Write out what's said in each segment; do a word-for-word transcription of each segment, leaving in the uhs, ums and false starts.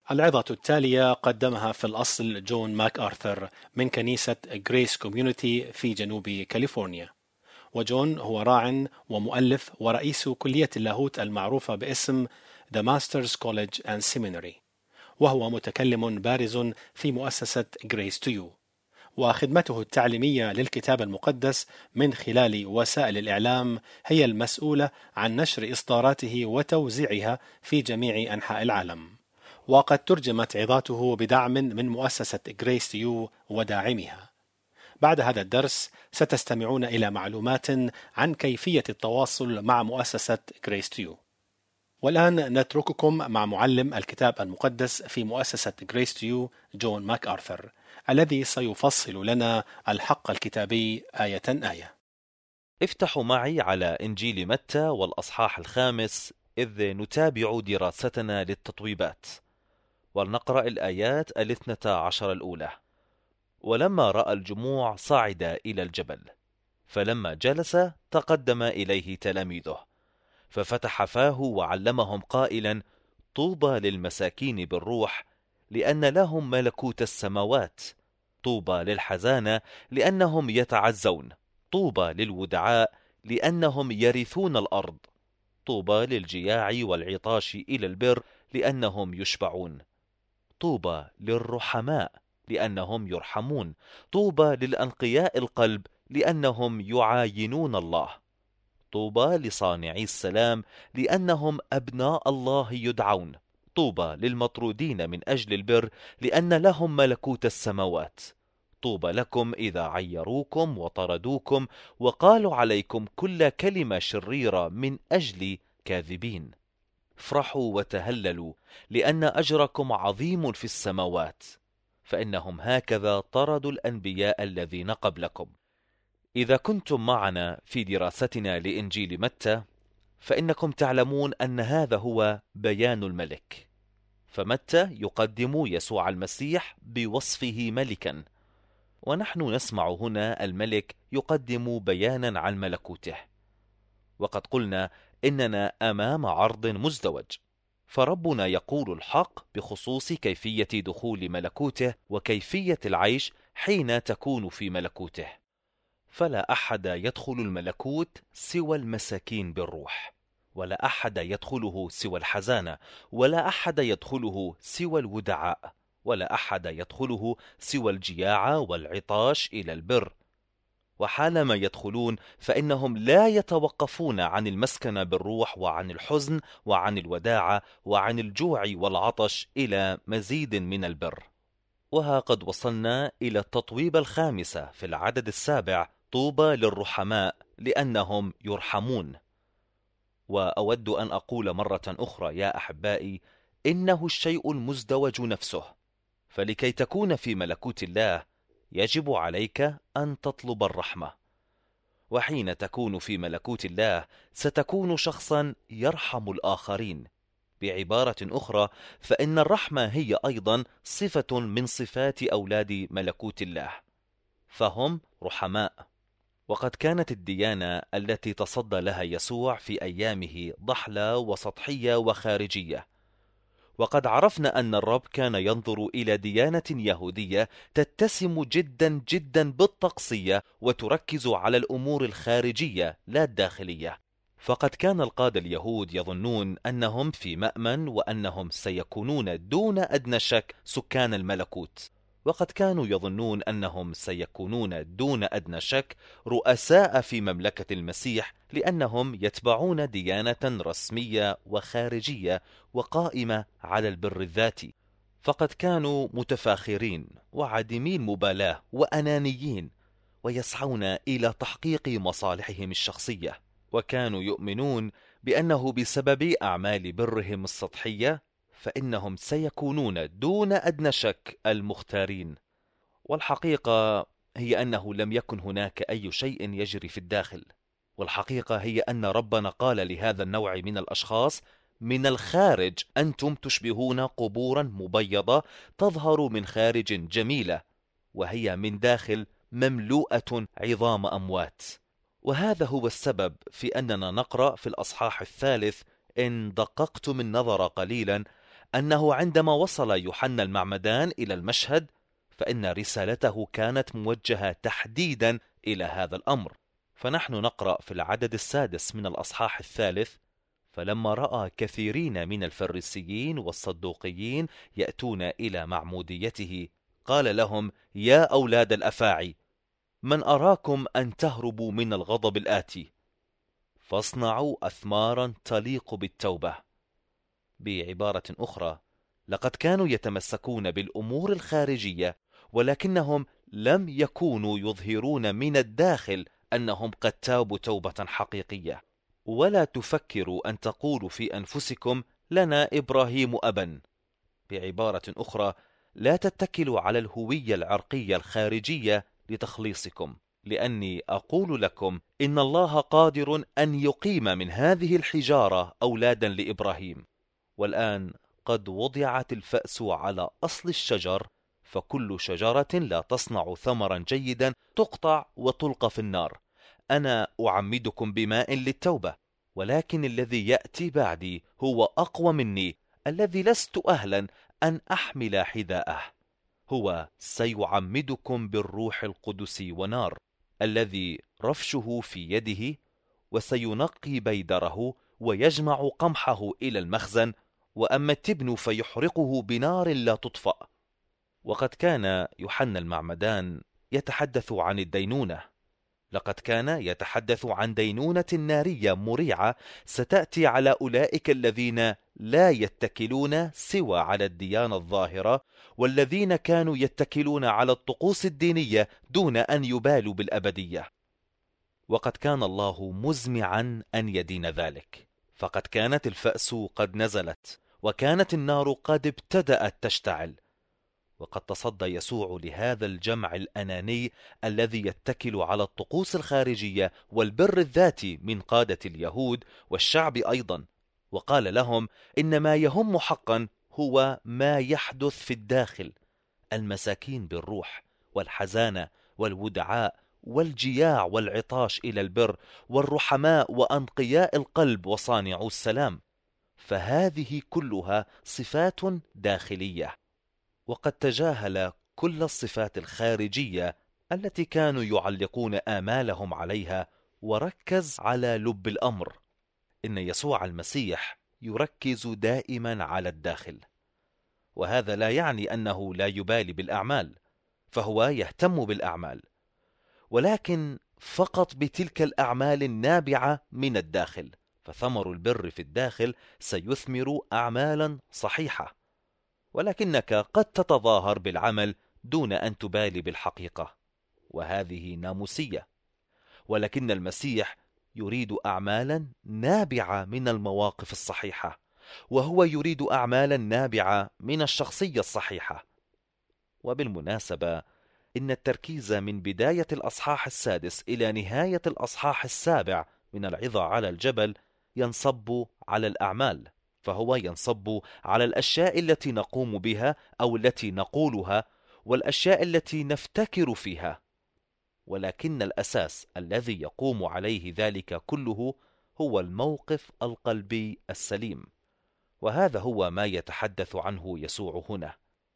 العظة التالية قدمها في الأصل جون ماك آرثر من كنيسة غريس كوميونيتي في جنوب كاليفورنيا. وجون هو راع ومؤلف ورئيس كلية اللاهوت المعروفة باسم The Masters College and Seminary، وهو متكلم بارز في مؤسسة Grace to You، وخدمته التعليمية للكتاب المقدس من خلال وسائل الإعلام هي المسؤولة عن نشر إصداراته وتوزيعها في جميع أنحاء العالم. وقد ترجمت عظاته بدعم من مؤسسة Grace to You وداعمها. بعد هذا الدرس ستستمعون إلى معلومات عن كيفية التواصل مع مؤسسة Grace to You. والآن نترككم مع معلم الكتاب المقدس في مؤسسة Grace to You جون ماك آرثر، الذي سيفصل لنا الحق الكتابي آية آية. افتحوا معي على إنجيل متى والأصحاح الخامس إذ نتابع دراستنا للتطويبات، ولنقرأ الآيات الاثنتا عشر الأولى. ولما رأى الجموع صعد إلى الجبل، فلما جلس تقدم إليه تلاميذه، ففتح فاه وعلمهم قائلا: طوبى للمساكين بالروح، لأن لهم ملكوت السماوات. طوبى للحزانة، لأنهم يتعزون. طوبى للودعاء، لأنهم يرثون الأرض. طوبى للجياع والعطاش إلى البر، لأنهم يشبعون. طوبى للرحماء، لأنهم يرحمون. طوبى للأنقياء القلب، لأنهم يعاينون الله. طوبى لصانعي السلام، لأنهم أبناء الله يدعون. طوبى للمطرودين من أجل البر، لأن لهم ملكوت السماوات. طوبى لكم إذا عيروكم وطردوكم وقالوا عليكم كل كلمة شريرة من أجل كاذبين. افرحوا وتهللوا، لأن أجركم عظيم في السماوات، فإنهم هكذا طردوا الأنبياء الذين قبلكم. إذا كنتم معنا في دراستنا لإنجيل متى، فإنكم تعلمون أن هذا هو بيان الملك. فمتى يقدم يسوع المسيح بوصفه ملكا، ونحن نسمع هنا الملك يقدم بيانا عن ملكوته. وقد قلنا إننا أمام عرض مزدوج، فربنا يقول الحق بخصوص كيفية دخول ملكوته وكيفية العيش حين تكون في ملكوته. فلا أحد يدخل الملكوت سوى المساكين بالروح، ولا أحد يدخله سوى الحزانة، ولا أحد يدخله سوى الودعاء، ولا أحد يدخله سوى الجياع والعطاش إلى البر. وحالما يدخلون فإنهم لا يتوقفون عن المسكن بالروح وعن الحزن وعن الوداعة وعن الجوع والعطش إلى مزيد من البر. وها قد وصلنا إلى التطويب الخامسة في العدد السابع: طوبى للرحماء، لأنهم يرحمون. وأود أن أقول مرة أخرى يا أحبائي، إنه الشيء المزدوج نفسه. فلكي تكون في ملكوت الله يجب عليك أن تطلب الرحمة، وحين تكون في ملكوت الله ستكون شخصا يرحم الآخرين. بعبارة أخرى، فإن الرحمة هي أيضا صفة من صفات أولاد ملكوت الله، فهم رحماء. وقد كانت الديانة التي تصدى لها يسوع في أيامه ضحلة وسطحية وخارجية، وقد عرفنا أن الرب كان ينظر إلى ديانة يهودية تتسم جدا جدا بالطقسية وتركز على الأمور الخارجية لا الداخلية. فقد كان القادة اليهود يظنون أنهم في مأمن، وأنهم سيكونون دون أدنى شك سكان الملكوت. وقد كانوا يظنون أنهم سيكونون دون أدنى شك رؤساء في مملكة المسيح، لأنهم يتبعون ديانة رسمية وخارجية وقائمة على البر الذاتي. فقد كانوا متفاخرين وعديمي المبالاة وأنانيين، ويسعون إلى تحقيق مصالحهم الشخصية. وكانوا يؤمنون بأنه بسبب أعمال برهم السطحية فإنهم سيكونون دون أدنى شك المختارين. والحقيقة هي أنه لم يكن هناك أي شيء يجري في الداخل. والحقيقة هي أن ربنا قال لهذا النوع من الأشخاص: من الخارج أنتم تشبهون قبورا مبيضة تظهر من خارج جميلة، وهي من داخل مملوءة عظام أموات. وهذا هو السبب في أننا نقرأ في الأصحاح الثالث: إن دققتم النظر قليلا أنه عندما وصل يوحنا المعمدان إلى المشهد فإن رسالته كانت موجهة تحديدا إلى هذا الأمر. فنحن نقرأ في العدد السادس من الأصحاح الثالث: فلما رأى كثيرين من الفريسيين والصدوقيين يأتون إلى معموديته قال لهم: يا أولاد الأفاعي، من أراكم أن تهربوا من الغضب الآتي؟ فاصنعوا أثمارا تليق بالتوبة. بعبارة أخرى، لقد كانوا يتمسكون بالأمور الخارجية، ولكنهم لم يكونوا يظهرون من الداخل أنهم قد تابوا توبة حقيقية. ولا تفكروا أن تقولوا في أنفسكم: لنا إبراهيم أبا. بعبارة أخرى، لا تتكلوا على الهوية العرقية الخارجية لتخليصكم، لأني أقول لكم إن الله قادر أن يقيم من هذه الحجارة أولادا لإبراهيم. والآن قد وضعت الفأس على أصل الشجر، فكل شجرة لا تصنع ثمرا جيدا تقطع وتلقى في النار. أنا أعمدكم بماء للتوبة، ولكن الذي يأتي بعدي هو أقوى مني، الذي لست أهلا أن أحمل حذاءه. هو سيعمدكم بالروح القدس ونار، الذي رفشه في يده، وسينقي بيدره ويجمع قمحه إلى المخزن، وأما التبن فيحرقه بنار لا تطفأ. وقد كان يوحنا المعمدان يتحدث عن الدينونة. لقد كان يتحدث عن دينونة نارية مريعة ستأتي على أولئك الذين لا يتكلون سوى على الديانة الظاهرة، والذين كانوا يتكلون على الطقوس الدينية دون أن يبالوا بالأبدية. وقد كان الله مزمعا أن يدين ذلك، فقد كانت الفأس قد نزلت، وكانت النار قد ابتدأت تشتعل. وقد تصدى يسوع لهذا الجمع الأناني الذي يتكل على الطقوس الخارجية والبر الذاتي من قادة اليهود والشعب أيضا، وقال لهم إن ما يهم حقا هو ما يحدث في الداخل: المساكين بالروح والحزانة والودعاء والجياع والعطاش إلى البر والرحماء وأنقياء القلب وصانعو السلام. فهذه كلها صفات داخلية. وقد تجاهل كل الصفات الخارجية التي كانوا يعلقون آمالهم عليها، وركز على لب الأمر. إن يسوع المسيح يركز دائما على الداخل، وهذا لا يعني أنه لا يبالي بالأعمال، فهو يهتم بالأعمال، ولكن فقط بتلك الأعمال النابعة من الداخل. فثمر البر في الداخل سيثمر أعمالا صحيحة، ولكنك قد تتظاهر بالعمل دون أن تبالي بالحقيقة، وهذه ناموسية. ولكن المسيح يريد أعمالا نابعة من المواقف الصحيحة، وهو يريد أعمالا نابعة من الشخصية الصحيحة. وبالمناسبة، إن التركيز من بداية الأصحاح السادس إلى نهاية الأصحاح السابع من العظة على الجبل ينصب على الأعمال، فهو ينصب على الأشياء التي نقوم بها أو التي نقولها، والأشياء التي نفتكر فيها. ولكن الأساس الذي يقوم عليه ذلك كله هو الموقف القلبي السليم، وهذا هو ما يتحدث عنه يسوع هنا.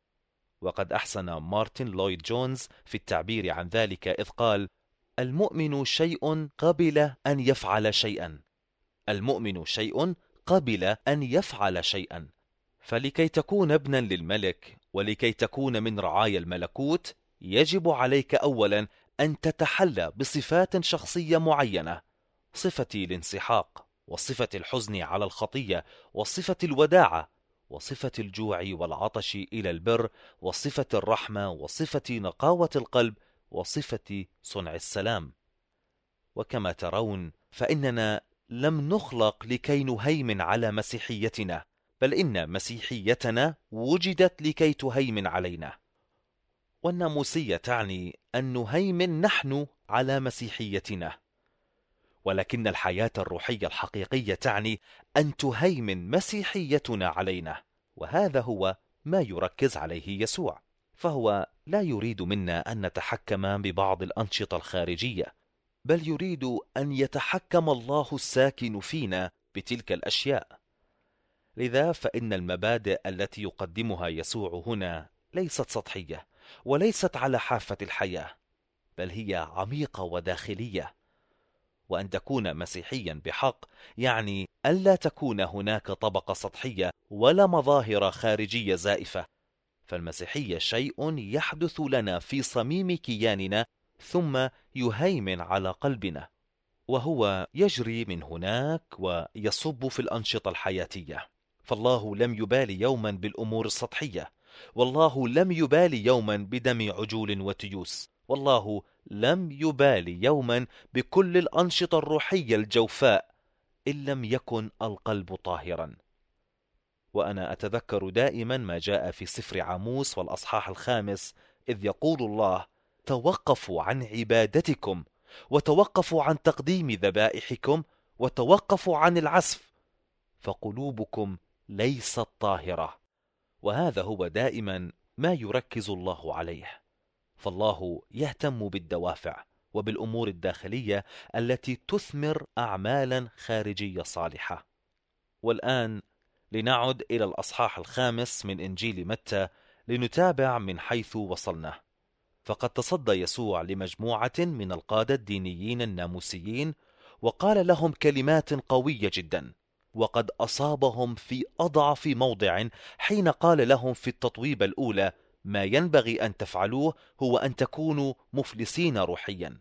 وقد أحسن مارتن لويد جونز في التعبير عن ذلك إذ قال: المؤمن شيء قبل أن يفعل شيئا. المؤمن شيء قبل أن يفعل شيئا. فلكي تكون ابنا للملك ولكي تكون من رعايا الملكوت، يجب عليك أولا أن تتحلى بصفات شخصية معينة: صفة الانسحاق، وصفة الحزن على الخطية، وصفة الوداعة، وصفة الجوع والعطش إلى البر، وصفة الرحمة، وصفة نقاوة القلب، وصفة صنع السلام. وكما ترون فإننا لم نخلق لكي نهيمن على مسيحيتنا، بل إن مسيحيتنا وجدت لكي تهيمن علينا. والناموسية تعني أن نهيمن نحن على مسيحيتنا، ولكن الحياة الروحية الحقيقية تعني أن تهيمن مسيحيتنا علينا. وهذا هو ما يركز عليه يسوع، فهو لا يريد منا أن نتحكم ببعض الأنشطة الخارجية، بل يريد أن يتحكم الله الساكن فينا بتلك الأشياء. لذا فإن المبادئ التي يقدمها يسوع هنا ليست سطحية وليست على حافة الحياة، بل هي عميقة وداخلية. وأن تكون مسيحيا بحق يعني ألا تكون هناك طبقة سطحية ولا مظاهر خارجية زائفة، فالمسيحية شيء يحدث لنا في صميم كياننا ثم يهيمن على قلبنا، وهو يجري من هناك ويصب في الأنشطة الحياتية. فالله لم يبالي يوما بالأمور السطحية، والله لم يبالي يوما بدم عجول وتيوس، والله لم يبالي يوما بكل الأنشطة الروحية الجوفاء إن لم يكن القلب طاهرا. وأنا أتذكر دائما ما جاء في سفر عاموس والأصحاح الخامس، إذ يقول الله: توقفوا عن عبادتكم، وتوقفوا عن تقديم ذبائحكم، وتوقفوا عن العزف، فقلوبكم ليست طاهرة. وهذا هو دائما ما يركز الله عليه، فالله يهتم بالدوافع وبالأمور الداخلية التي تثمر أعمالا خارجية صالحة. والآن لنعد إلى الأصحاح الخامس من إنجيل متى لنتابع من حيث وصلنا. فقد تصدى يسوع لمجموعة من القادة الدينيين الناموسيين وقال لهم كلمات قوية جدا، وقد أصابهم في أضعف موضع حين قال لهم في التطويبة الأولى: ما ينبغي أن تفعلوه هو أن تكونوا مفلسين روحيا.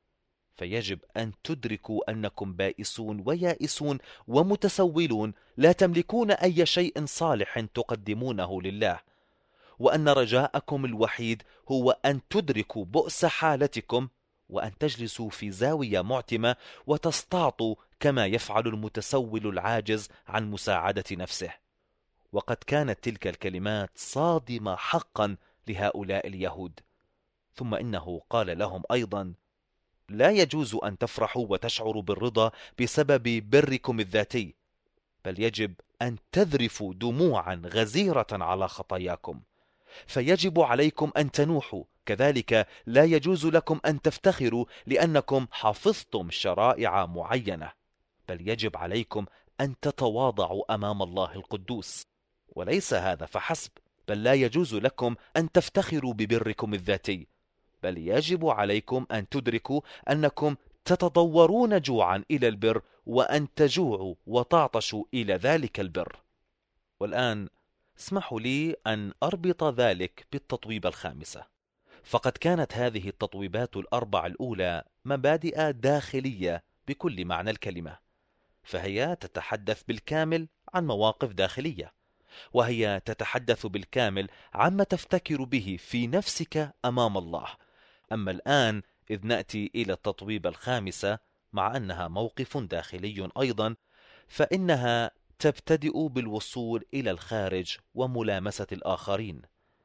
فيجب أن تدركوا أنكم بائسون ويائسون ومتسولون، لا تملكون أي شيء صالح تقدمونه لله، وأن رجاءكم الوحيد هو أن تدركوا بؤس حالتكم، وأن تجلسوا في زاوية معتمة وتستعطوا كما يفعل المتسول العاجز عن مساعدة نفسه. وقد كانت تلك الكلمات صادمة حقا لهؤلاء اليهود. ثم إنه قال لهم أيضا: لا يجوز أن تفرحوا وتشعروا بالرضا بسبب بركم الذاتي، بل يجب أن تذرفوا دموعا غزيرة على خطاياكم، فيجب عليكم أن تنوحوا. كذلك لا يجوز لكم أن تفتخروا لأنكم حفظتم شرائع معينة، بل يجب عليكم أن تتواضعوا أمام الله القدوس. وليس هذا فحسب، بل لا يجوز لكم أن تفتخروا ببركم الذاتي، بل يجب عليكم أن تدركوا أنكم تتضورون جوعا إلى البر، وأن تجوعوا وتعطشوا إلى ذلك البر. والآن اسمحوا لي أن أربط ذلك بالتطويبة الخامسة. فقد كانت هذه التطويبات الأربع الأولى مبادئ داخلية بكل معنى الكلمة، فهي تتحدث بالكامل عن مواقف داخلية، وهي تتحدث بالكامل عما تفتكر به في نفسك أمام الله. أما الآن إذ نأتي إلى التطويبة الخامسة، مع أنها موقف داخلي أيضا، فإنها تبتدئ بالوصول إلى الخارج وملامسة الآخرين.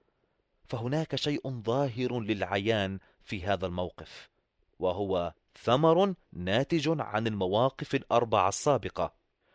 فهناك شيء ظاهر للعيان في هذا الموقف، وهو ثمر ناتج عن المواقف الأربعة السابقة.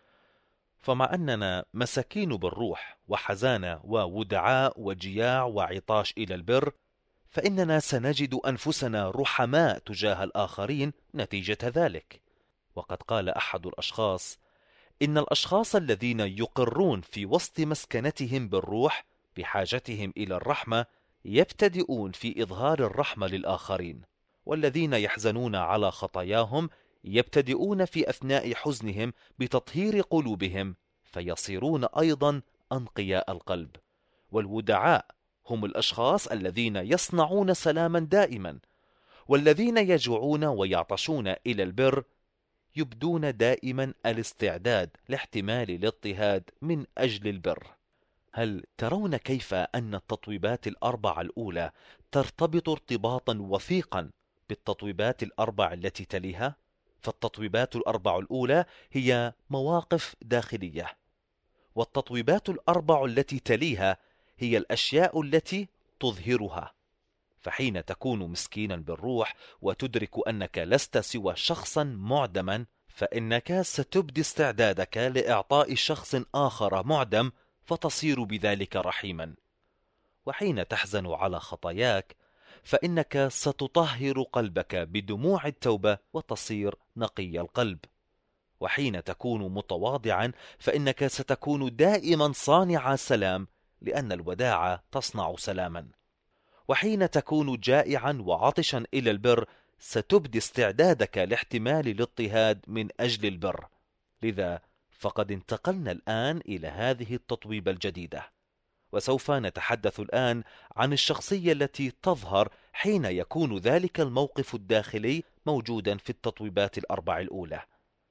فمع أننا مساكين بالروح وحزانة وودعاء وجياع وعطاش إلى البر، فإننا سنجد أنفسنا رحماء تجاه الآخرين نتيجة ذلك. وقد قال أحد الأشخاص: إن الأشخاص الذين يقرون في وسط مسكنتهم بالروح بحاجتهم إلى الرحمة يبتدئون في إظهار الرحمة للآخرين، والذين يحزنون على خطاياهم يبتدئون في أثناء حزنهم بتطهير قلوبهم، فيصيرون أيضا أنقياء القلب. والودعاء هم الأشخاص الذين يصنعون سلاما دائما، والذين يجوعون ويعطشون إلى البر يبدون دائما الاستعداد لاحتمال الاضطهاد من أجل البر. هل ترون كيف أن التطويبات الأربع الأولى ترتبط ارتباطا وثيقا بالتطويبات الأربع التي تليها؟ فالتطويبات الأربع الأولى هي مواقف داخلية، والتطويبات الأربع التي تليها هي الأشياء التي تظهرها. فحين تكون مسكينا بالروح وتدرك أنك لست سوى شخصا معدما، فإنك ستبدي استعدادك لإعطاء شخص آخر معدم، فتصير بذلك رحيما. وحين تحزن على خطاياك، فإنك ستطهر قلبك بدموع التوبة وتصير نقي القلب. وحين تكون متواضعا فإنك ستكون دائما صانع سلام، لأن الوداعة تصنع سلاما. وحين تكون جائعا وعطشا إلى البر ستبدي استعدادك لاحتمال الاضطهاد من أجل البر. لذا فقد انتقلنا الآن إلى هذه التطويبة الجديدة، وسوف نتحدث الآن عن الشخصية التي تظهر حين يكون ذلك الموقف الداخلي موجودا في التطويبات الأربع الأولى.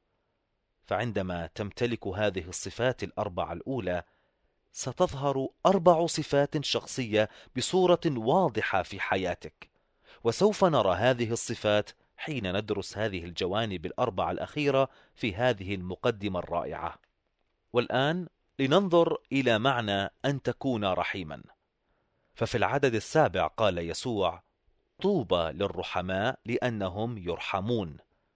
فعندما تمتلك هذه الصفات الأربع الأولى ستظهر أربع صفات شخصية بصورة واضحة في حياتك، وسوف نرى هذه الصفات حين ندرس هذه الجوانب الأربع الأخيرة في هذه المقدمة الرائعة. والآن لننظر إلى معنى أن تكون رحيما. ففي العدد السابع قال يسوع: طوبى للرحماء لأنهم يرحمون.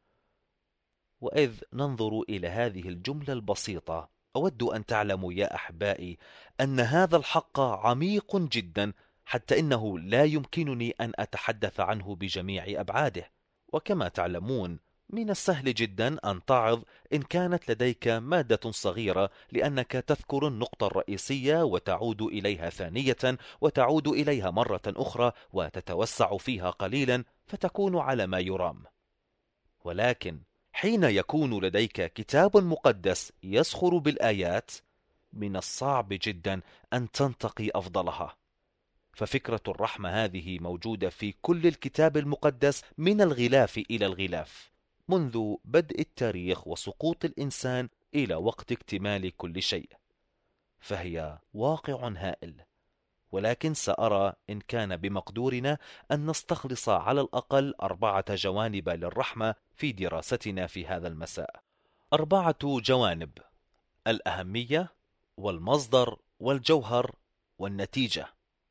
وإذ ننظر إلى هذه الجملة البسيطة أود أن تعلموا يا أحبائي أن هذا الحق عميق جدا، حتى إنه لا يمكنني أن أتحدث عنه بجميع أبعاده. وكما تعلمون من السهل جدا أن تعظ إن كانت لديك مادة صغيرة، لأنك تذكر النقطة الرئيسية وتعود إليها ثانية وتعود إليها مرة أخرى وتتوسع فيها قليلا فتكون على ما يرام. ولكن حين يكون لديك كتاب مقدس يسخر بالآيات من الصعب جدا أن تنتقي أفضلها. ففكرة الرحمة هذه موجودة في كل الكتاب المقدس من الغلاف إلى الغلاف، منذ بدء التاريخ وسقوط الإنسان إلى وقت اكتمال كل شيء، فهي واقع هائل. ولكن سأرى إن كان بمقدورنا أن نستخلص على الأقل أربعة جوانب للرحمة في دراستنا في هذا المساء. أربعة جوانب: الأهمية والمصدر والجوهر والنتيجة.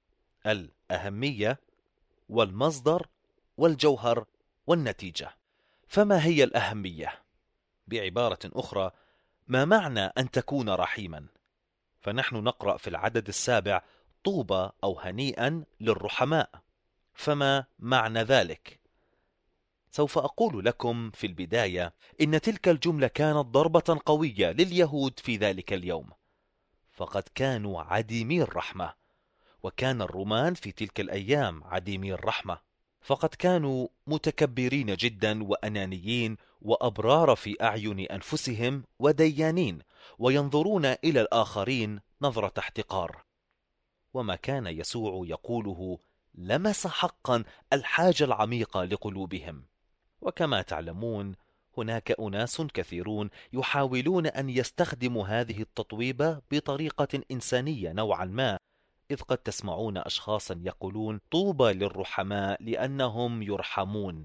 الأهمية والمصدر والجوهر والنتيجة. فما هي الأهمية؟ بعبارة أخرى، ما معنى أن تكون رحيما؟ فنحن نقرأ في العدد السابع: طوبى أو هنيئا للرحماء. فما معنى ذلك؟ سوف أقول لكم في البداية إن تلك الجملة كانت ضربة قوية لليهود في ذلك اليوم، فقد كانوا عديمي الرحمة، وكان الرومان في تلك الأيام عديمي الرحمة، فقد كانوا متكبرين جدا وأنانيين وأبرار في أعين أنفسهم وديانين، وينظرون إلى الآخرين نظرة احتقار. وما كان يسوع يقوله لمس حقا الحاجة العميقة لقلوبهم. وكما تعلمون هناك أناس كثيرون يحاولون أن يستخدموا هذه التطويبة بطريقة إنسانية نوعا ما، إذ قد تسمعون أشخاصا يقولون طوبى للرحماء لأنهم يرحمون،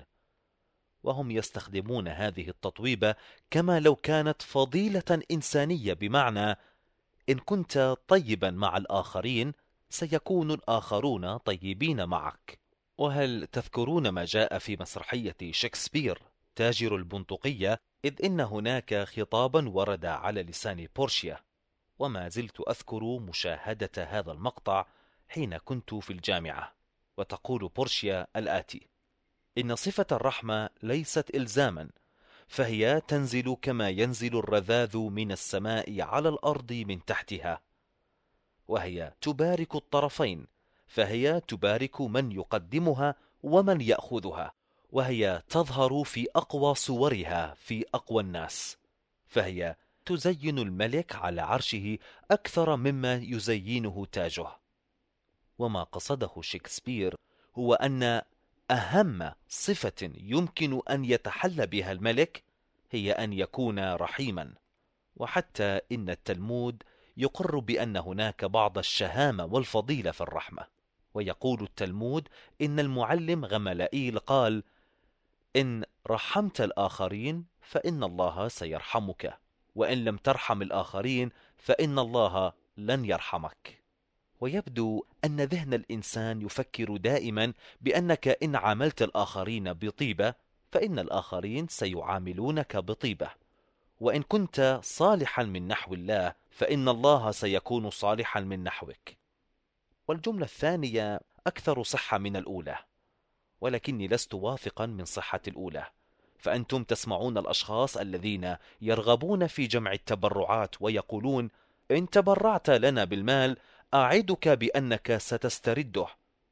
وهم يستخدمون هذه التطويبة كما لو كانت فضيلة إنسانية، بمعنى إن كنت طيبا مع الآخرين سيكون الآخرون طيبين معك. وهل تذكرون ما جاء في مسرحية شكسبير تاجر البندقية، إذ إن هناك خطابا ورد على لسان بورشيا؟ وما زلت أذكر مشاهدة هذا المقطع حين كنت في الجامعة، وتقول بورشيا الآتي: إن صفة الرحمة ليست إلزاما، فهي تنزل كما ينزل الرذاذ من السماء على الأرض من تحتها، وهي تبارك الطرفين، فهي تبارك من يقدمها ومن يأخذها، وهي تظهر في أقوى صورها في أقوى الناس، فهي تزين الملك على عرشه أكثر مما يزينه تاجه. وما قصده شكسبير هو أن أهم صفة يمكن أن يتحلى بها الملك هي أن يكون رحيما. وحتى إن التلمود يقر بأن هناك بعض الشهامة والفضيلة في الرحمة، ويقول التلمود إن المعلم غملائيل قال: إن رحمت الآخرين فإن الله سيرحمك، وإن لم ترحم الآخرين فإن الله لن يرحمك. ويبدو أن ذهن الإنسان يفكر دائما بأنك إن عاملت الآخرين بطيبة فإن الآخرين سيعاملونك بطيبة، وإن كنت صالحا من نحو الله فإن الله سيكون صالحا من نحوك. والجملة الثانية أكثر صحة من الأولى، ولكني لست واثقا من صحة الأولى، فأنتم تسمعون الأشخاص الذين يرغبون في جمع التبرعات ويقولون: إن تبرعت لنا بالمال أعدك بأنك ستسترده.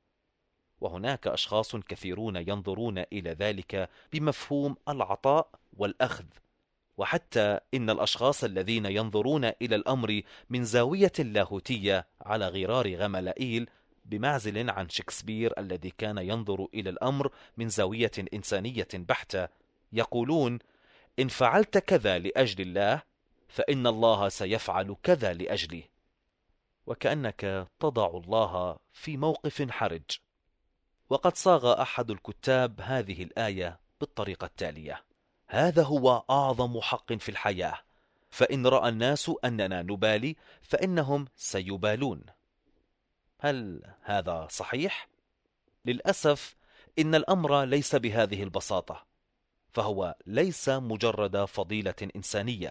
وهناك أشخاص كثيرون ينظرون إلى ذلك بمفهوم العطاء والأخذ، وحتى إن الأشخاص الذين ينظرون إلى الأمر من زاوية لاهوتية على غرار غملائيل، بمعزل عن شكسبير الذي كان ينظر إلى الأمر من زاوية إنسانية بحتة، يقولون: إن فعلت كذا لأجل الله فإن الله سيفعل كذا لأجلي. وكأنك تضع الله في موقف حرج. وقد صاغ أحد الكتاب هذه الآية بالطريقة التالية: هذا هو أعظم حق في الحياة، فإن رأى الناس أننا نبالي فإنهم سيبالون. هل هذا صحيح؟ للأسف إن الأمر ليس بهذه البساطة، فهو ليس مجرد فضيلة إنسانية.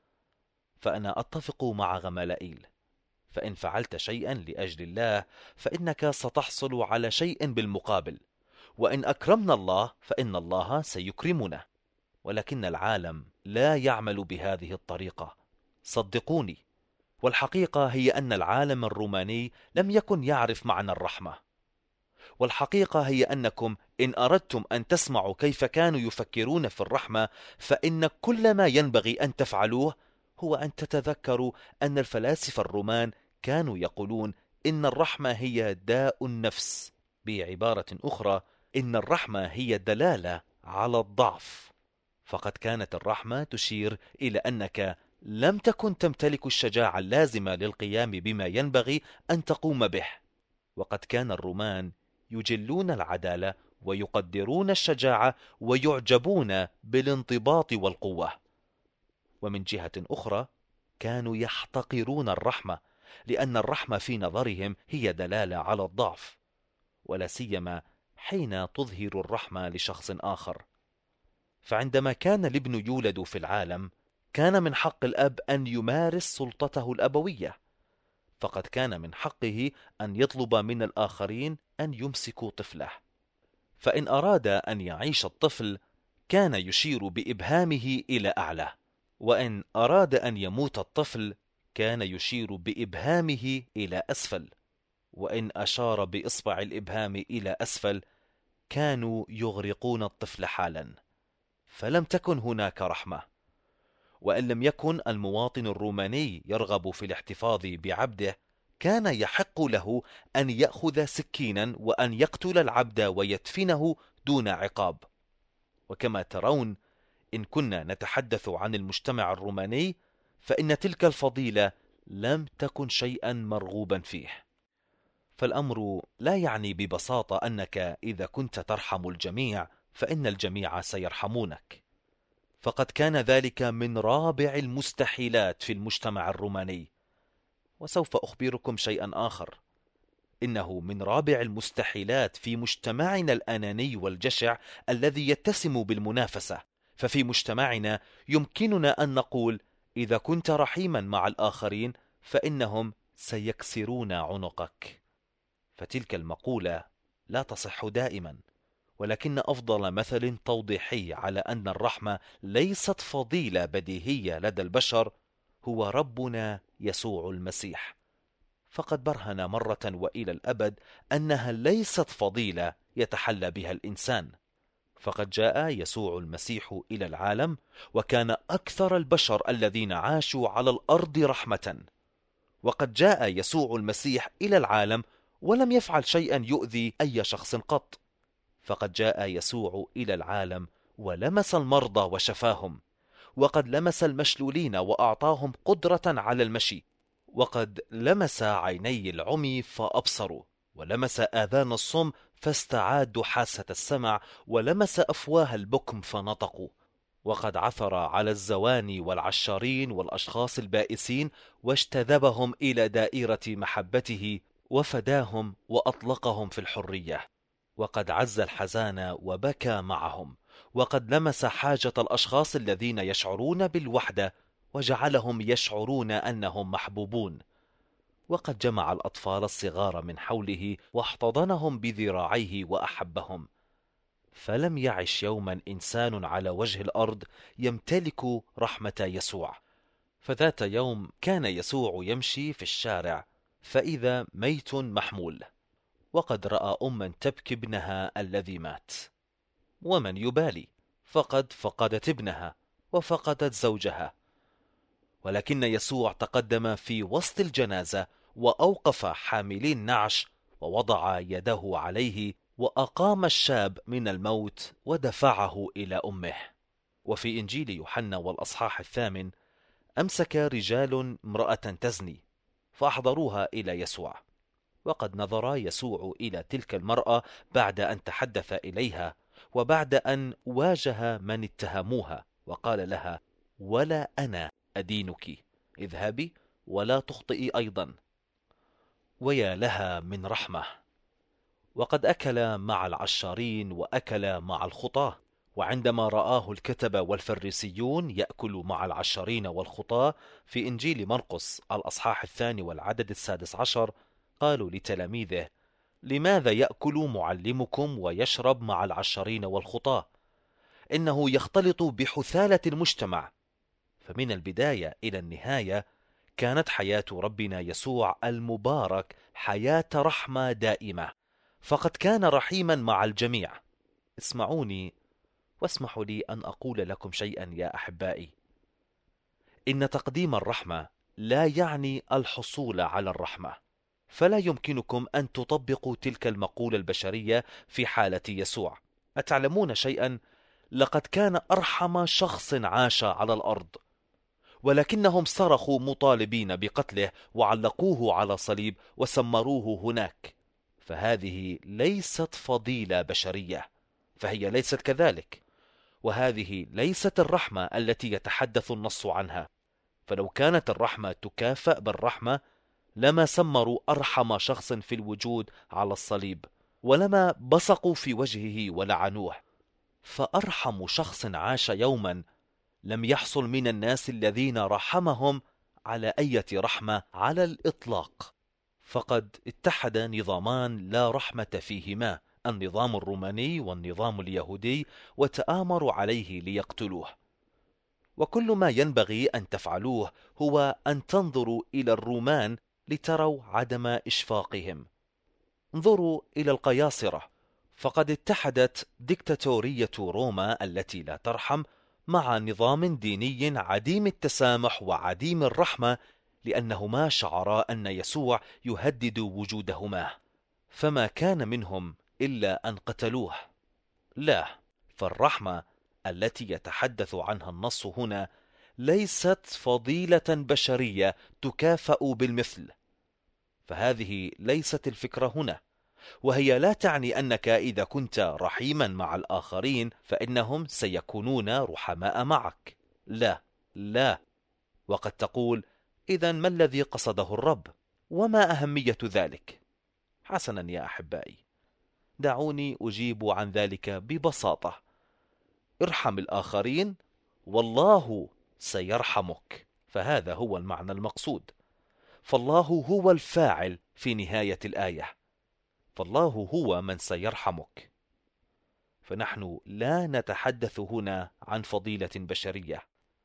فأنا أتفق مع غملائيل، فإن فعلت شيئا لأجل الله فإنك ستحصل على شيء بالمقابل، وإن أكرمنا الله فإن الله سيكرمنا. ولكن العالم لا يعمل بهذه الطريقة، صدقوني. والحقيقة هي أن العالم الروماني لم يكن يعرف معنى الرحمة. والحقيقة هي أنكم إن أردتم أن تسمعوا كيف كانوا يفكرون في الرحمة، فإن كل ما ينبغي أن تفعلوه هو أن تتذكروا أن الفلاسفة الرومان كانوا يقولون إن الرحمة هي داء النفس. بعبارة أخرى، إن الرحمة هي دلالة على الضعف. فقد كانت الرحمة تشير إلى أنك لم تكن تمتلك الشجاعة اللازمة للقيام بما ينبغي أن تقوم به. وقد كان الرومان يجلون العدالة ويقدرون الشجاعة ويعجبون بالانضباط والقوة. ومن جهة أخرى كانوا يحتقرون الرحمة، لأن الرحمة في نظرهم هي دلالة على الضعف، ولا سيما حين تظهر الرحمة لشخص آخر. فعندما كان الابن يولد في العالم، كان من حق الأب أن يمارس سلطته الأبوية، فقد كان من حقه أن يطلب من الآخرين أن يمسكوا طفله. فإن أراد أن يعيش الطفل كان يشير بإبهامه إلى أعلى، وإن أراد أن يموت الطفل كان يشير بإبهامه إلى أسفل، وإن أشار بإصبع الإبهام إلى أسفل كانوا يغرقون الطفل حالا. فلم تكن هناك رحمة. وإن لم يكن المواطن الروماني يرغب في الاحتفاظ بعبده، كان يحق له أن يأخذ سكينا وأن يقتل العبد ويدفنه دون عقاب. وكما ترون، إن كنا نتحدث عن المجتمع الروماني، فإن تلك الفضيلة لم تكن شيئا مرغوبا فيه. فالأمر لا يعني ببساطة أنك إذا كنت ترحم الجميع فإن الجميع سيرحمونك، فقد كان ذلك من رابع المستحيلات في المجتمع الروماني. وسوف أخبركم شيئا آخر، إنه من رابع المستحيلات في مجتمعنا الأناني والجشع الذي يتسم بالمنافسة. ففي مجتمعنا يمكننا أن نقول: إذا كنت رحيما مع الآخرين فإنهم سيكسرون عنقك. فتلك المقولة لا تصح دائما، ولكن أفضل مثل توضيحي على أن الرحمة ليست فضيلة بديهية لدى البشر هو ربنا يسوع المسيح. فقد برهن مرة وإلى الأبد أنها ليست فضيلة يتحلى بها الإنسان. فقد جاء يسوع المسيح إلى العالم وكان أكثر البشر الذين عاشوا على الأرض رحمة. وقد جاء يسوع المسيح إلى العالم ولم يفعل شيئا يؤذي أي شخص قط. فقد جاء يسوع إلى العالم ولمس المرضى وشفاهم، وقد لمس المشلولين وأعطاهم قدرة على المشي، وقد لمس عيني العمي فأبصروا، ولمس آذان الصم فاستعادوا حاسة السمع، ولمس أفواه البكم فنطقوا، وقد عثر على الزواني والعشارين والأشخاص البائسين واجتذبهم إلى دائرة محبته وفداهم وأطلقهم في الحرية، وقد عز الحزان وبكى معهم، وقد لمس حاجة الأشخاص الذين يشعرون بالوحدة وجعلهم يشعرون أنهم محبوبون، وقد جمع الأطفال الصغار من حوله واحتضنهم بذراعيه وأحبهم. فلم يعش يوما إنسان على وجه الأرض يمتلك رحمة يسوع. فذات يوم كان يسوع يمشي في الشارع، فإذا ميت محمول، وقد رأى أما تبكي ابنها الذي مات. ومن يبالي، فقد فقدت ابنها وفقدت زوجها. ولكن يسوع تقدم في وسط الجنازة وأوقف حاملين نعش ووضع يده عليه وأقام الشاب من الموت ودفعه إلى أمه. وفي إنجيل يوحنا والأصحاح الثامن أمسك رجال امرأة تزني فأحضروها إلى يسوع، وقد نظر يسوع إلى تلك المرأة بعد أن تحدث إليها وبعد أن واجه من اتهموها، وقال لها: ولا أنا أدينك، اذهبي ولا تخطئي أيضا. ويا لها من رحمة! وقد أكل مع العشارين وأكل مع الخطاة. وعندما رآه الكتبة والفريسيون يأكل مع العشارين والخطاة في إنجيل مرقس الأصحاح الثاني والعدد السادس عشر، قالوا لتلاميذه: لماذا يأكل معلمكم ويشرب مع العشارين والخطاة؟ إنه يختلط بحثالة المجتمع. فمن البداية إلى النهاية كانت حياة ربنا يسوع المبارك حياة رحمة دائمة، فقد كان رحيما مع الجميع. اسمعوني واسمحوا لي أن أقول لكم شيئا يا أحبائي. إن تقديم الرحمة لا يعني الحصول على الرحمة، فلا يمكنكم أن تطبقوا تلك المقولة البشرية في حالة يسوع. أتعلمون شيئا؟ لقد كان أرحم شخص عاش على الأرض، ولكنهم صرخوا مطالبين بقتله وعلقوه على صليب وسمروه هناك. فهذه ليست فضيلة بشرية، فهي ليست كذلك، وهذه ليست الرحمة التي يتحدث النص عنها. فلو كانت الرحمة تكافأ بالرحمة لما سمروا أرحم شخص في الوجود على الصليب، ولما بصقوا في وجهه ولعنوه. فأرحم شخص عاش يوما لم يحصل من الناس الذين رحمهم على أي رحمة على الإطلاق. فقد اتحد نظامان لا رحمة فيهما، النظام الروماني والنظام اليهودي، وتآمروا عليه ليقتلوه. وكل ما ينبغي أن تفعلوه هو أن تنظروا إلى الرومان لتروا عدم إشفاقهم. انظروا إلى القياصرة، فقد اتحدت ديكتاتورية روما التي لا ترحم مع نظام ديني عديم التسامح وعديم الرحمة، لأنهما شعرا أن يسوع يهدد وجودهما، فما كان منهم إلا أن قتلوه. لا، فالرحمة التي يتحدث عنها النص هنا ليست فضيلة بشرية تكافأ بالمثل، فهذه ليست الفكرة هنا. وهي لا تعني أنك إذا كنت رحيما مع الآخرين فإنهم سيكونون رحماء معك. لا لا. وقد تقول: إذن ما الذي قصده الرب؟ وما أهمية ذلك؟ حسنا يا أحبائي، دعوني أجيب عن ذلك ببساطة. ارحم الآخرين والله سيرحمك، فهذا هو المعنى المقصود. فالله هو الفاعل في نهاية الآية، فالله هو من سيرحمك. فنحن لا نتحدث هنا عن فضيلة بشرية.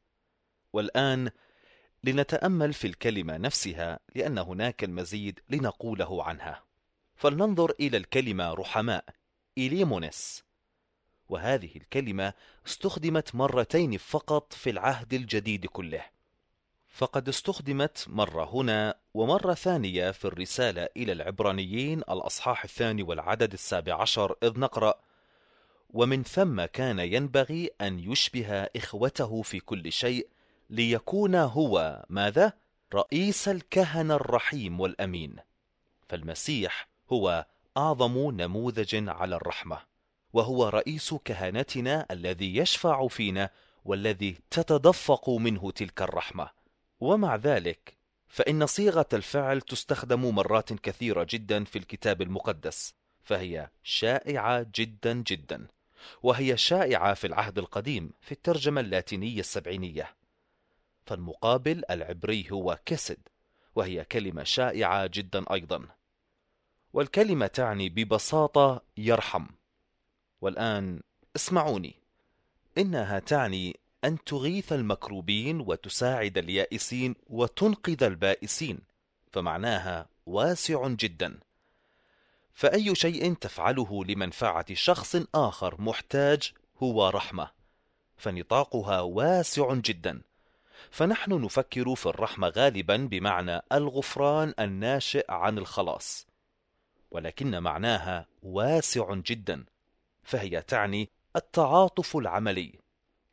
والآن لنتأمل في الكلمة نفسها، لأن هناك المزيد لنقوله عنها. فلننظر إلى الكلمة رحماء، إليمونس، وهذه الكلمة استخدمت مرتين فقط في العهد الجديد كله. فقد استخدمت مرة هنا ومرة ثانية في الرسالة إلى العبرانيين الأصحاح الثاني والعدد السابع عشر، إذ نقرأ: ومن ثم كان ينبغي أن يشبه إخوته في كل شيء ليكون هو ماذا؟ رئيس الكهنة الرحيم والأمين. فالمسيح هو أعظم نموذج على الرحمة، وهو رئيس كهنتنا الذي يشفع فينا والذي تتدفق منه تلك الرحمة. ومع ذلك فإن صيغة الفعل تستخدم مرات كثيرة جدا في الكتاب المقدس، فهي شائعة جدا جدا، وهي شائعة في العهد القديم في الترجمة اللاتينية السبعينية. فالمقابل العبري هو كسد، وهي كلمة شائعة جدا أيضا، والكلمة تعني ببساطة يرحم. والآن اسمعوني، إنها تعني أن تغيث المكروبين وتساعد اليائسين وتنقذ البائسين، فمعناها واسع جدا. فأي شيء تفعله لمنفعة شخص آخر محتاج هو رحمة، فنطاقها واسع جدا. فنحن نفكر في الرحمة غالبا بمعنى الغفران الناشئ عن الخلاص، ولكن معناها واسع جدا، فهي تعني التعاطف العملي،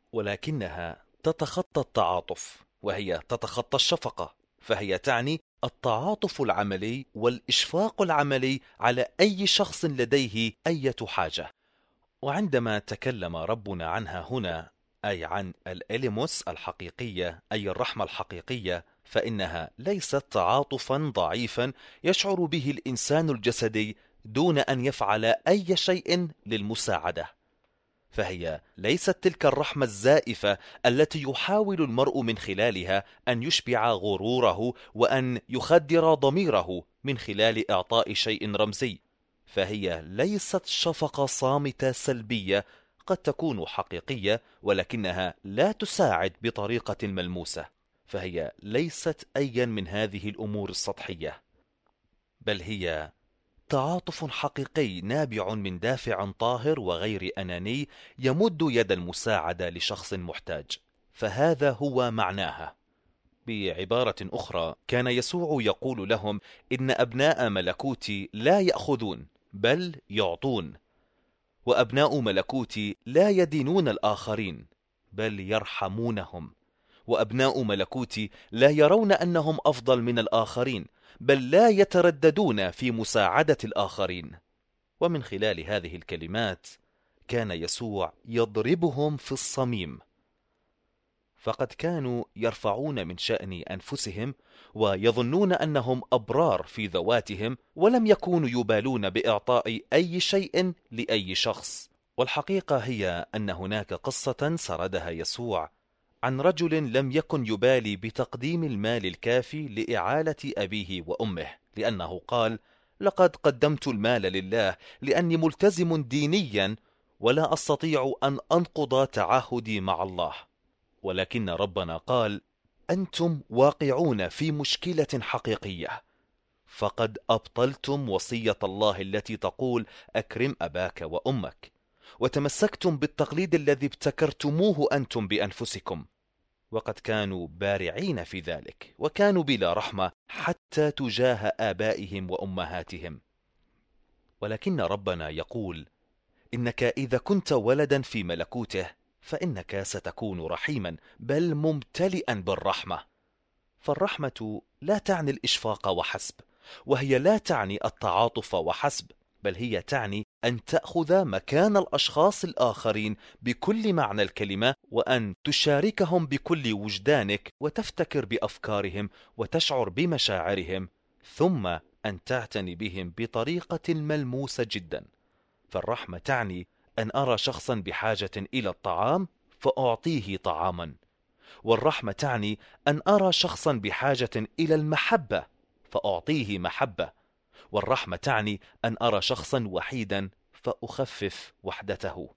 ولكنها تتخطى التعاطف، وهي تتخطى الشفقة، فهي تعني التعاطف العملي والإشفاق العملي على أي شخص لديه أي حاجة. وعندما تكلم ربنا عنها هنا، أي عن الإليموس الحقيقية، أي الرحمة الحقيقية، فإنها ليست تعاطفا ضعيفا يشعر به الإنسان الجسدي دون أن يفعل أي شيء للمساعدة، فهي ليست تلك الرحمة الزائفة التي يحاول المرء من خلالها أن يشبع غروره وأن يخدر ضميره من خلال إعطاء شيء رمزي، فهي ليست شفقة صامتة سلبية، قد تكون حقيقية ولكنها لا تساعد بطريقة ملموسة، فهي ليست أيا من هذه الأمور السطحية، بل هي تعاطف حقيقي نابع من دافع طاهر وغير أناني يمد يد المساعدة لشخص محتاج، فهذا هو معناها. بعبارة أخرى، كان يسوع يقول لهم إن أبناء ملكوتي لا يأخذون بل يعطون، وأبناء ملكوتي لا يدينون الآخرين بل يرحمونهم، وأبناء ملكوتي لا يرون أنهم أفضل من الآخرين بل لا يترددون في مساعدة الآخرين. ومن خلال هذه الكلمات كان يسوع يضربهم في الصميم، فقد كانوا يرفعون من شأن أنفسهم ويظنون أنهم أبرار في ذواتهم، ولم يكونوا يبالون بإعطاء أي شيء لأي شخص. والحقيقة هي أن هناك قصة سردها يسوع عن رجل لم يكن يبالي بتقديم المال الكافي لإعالة أبيه وأمه، لأنه قال: لقد قدمت المال لله لأني ملتزم دينيا ولا أستطيع أن أنقض تعهدي مع الله. ولكن ربنا قال: أنتم واقعون في مشكلة حقيقية، فقد أبطلتم وصية الله التي تقول: أكرم أباك وأمك، وتمسكتم بالتقليد الذي ابتكرتموه أنتم بأنفسكم. وقد كانوا بارعين في ذلك، وكانوا بلا رحمة حتى تجاه آبائهم وأمهاتهم. ولكن ربنا يقول: إنك إذا كنت ولدا في ملكوته فإنك ستكون رحيما، بل ممتلئا بالرحمة. فالرحمة لا تعني الإشفاق وحسب، وهي لا تعني التعاطف وحسب، بل هي تعني أن تأخذ مكان الأشخاص الآخرين بكل معنى الكلمة، وأن تشاركهم بكل وجدانك وتفتكر بأفكارهم وتشعر بمشاعرهم، ثم أن تعتني بهم بطريقة ملموسة جدا. فالرحمة تعني أن أرى شخصا بحاجة إلى الطعام فأعطيه طعاما، والرحمة تعني أن أرى شخصا بحاجة إلى المحبة فأعطيه محبة، والرحمة تعني أن أرى شخصا وحيدا فأخفف وحدته.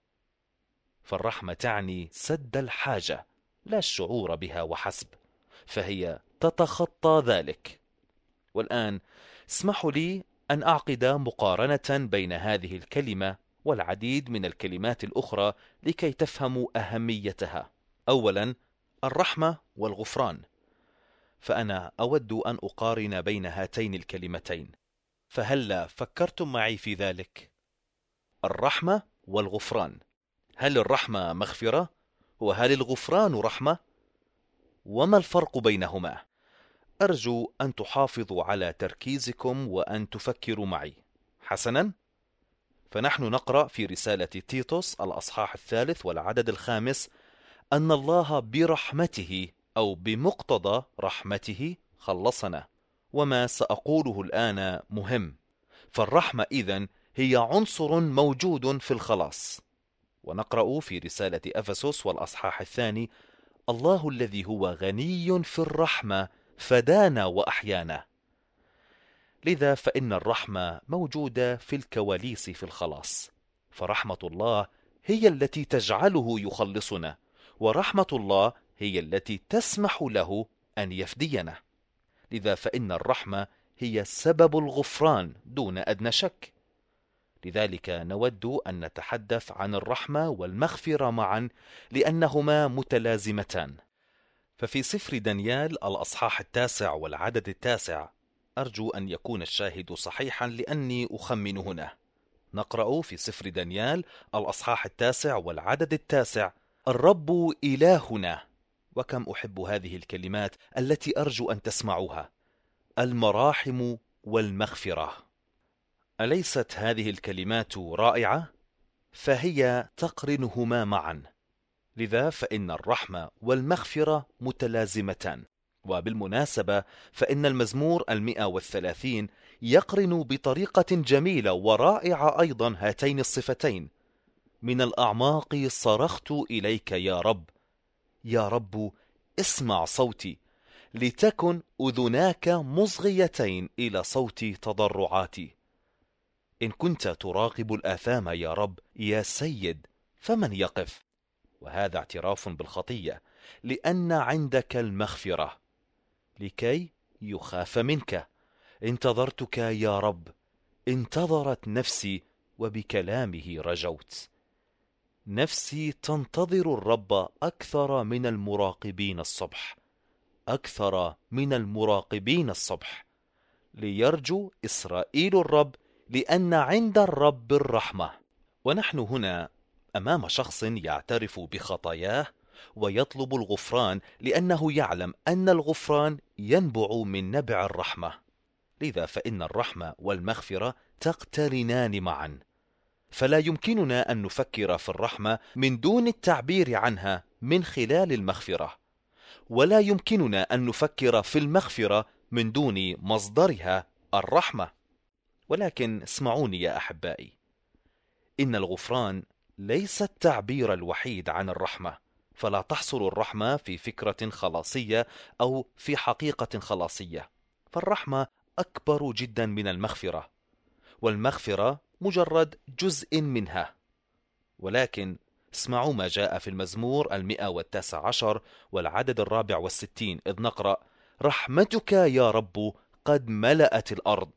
فالرحمة تعني سد الحاجة لا الشعور بها وحسب، فهي تتخطى ذلك. والآن اسمحوا لي أن أعقد مقارنة بين هذه الكلمة والعديد من الكلمات الأخرى لكي تفهموا أهميتها. أولا، الرحمة والغفران، فأنا أود أن أقارن بين هاتين الكلمتين، فهل فكرتم معي في ذلك؟ الرحمة والغفران، هل الرحمة مغفرة؟ وهل الغفران رحمة؟ وما الفرق بينهما؟ أرجو أن تحافظوا على تركيزكم وأن تفكروا معي. حسنا، فنحن نقرأ في رسالة تيتوس الأصحاح الثالث والعدد الخامس أن الله برحمته أو بمقتضى رحمته خلصنا. وما سأقوله الآن مهم، فالرحمة إذن هي عنصر موجود في الخلاص. ونقرأ في رسالة أفسس والأصحاح الثاني: الله الذي هو غني في الرحمة فدانا وأحيانا. لذا فإن الرحمة موجودة في الكواليس في الخلاص، فرحمة الله هي التي تجعله يخلصنا، ورحمة الله هي التي تسمح له أن يفدينا. لذا فإن الرحمة هي سبب الغفران دون أدنى شك. لذلك نود أن نتحدث عن الرحمة والمغفرة معا، لأنهما متلازمتان. ففي سفر دانيال الأصحاح التاسع والعدد التاسع، أرجو أن يكون الشاهد صحيحا لأني أخمن هنا. نقرأ في سفر دانيال الأصحاح التاسع والعدد التاسع: الرب إلهنا. وكم أحب هذه الكلمات التي أرجو أن تسمعوها: المراحم والمغفرة. أليست هذه الكلمات رائعة؟ فهي تقرنهما معا. لذا فإن الرحمة والمغفرة متلازمتان. وبالمناسبة فإن المزمور المئة والثلاثين يقرن بطريقة جميلة ورائعة أيضا هاتين الصفتين: من الأعماق صرخت إليك يا رب، يا رب اسمع صوتي، لتكن أذناك مصغيتين إلى صوت تضرعاتي. إن كنت تراقب الآثام يا رب يا سيد، فمن يقف؟ وهذا اعتراف بالخطية، لأن عندك المغفرة لكي يخاف منك. انتظرتك يا رب، انتظرت نفسي، وبكلامه رجوت. نفسي تنتظر الرب أكثر من المراقبين الصبح، أكثر من المراقبين الصبح. ليرجو إسرائيل الرب، لأن عند الرب الرحمة. ونحن هنا أمام شخص يعترف بخطاياه ويطلب الغفران، لأنه يعلم أن الغفران ينبع من نبع الرحمة. لذا فإن الرحمة والمغفرة تقترنان معا. فلا يمكننا أن نفكر في الرحمة من دون التعبير عنها من خلال المغفرة، ولا يمكننا أن نفكر في المغفرة من دون مصدرها الرحمة. ولكن اسمعوني يا أحبائي، إن الغفران ليس التعبير الوحيد عن الرحمة. فلا تحصر الرحمة في فكرة خلاصية أو في حقيقة خلاصية، فالرحمة أكبر جدا من المغفرة، والمغفرة مجرد جزء منها. ولكن اسمعوا ما جاء في المزمور المئة والتاسع عشر والعدد الرابع والستين، إذ نقرأ: رحمتك يا رب قد ملأت الأرض.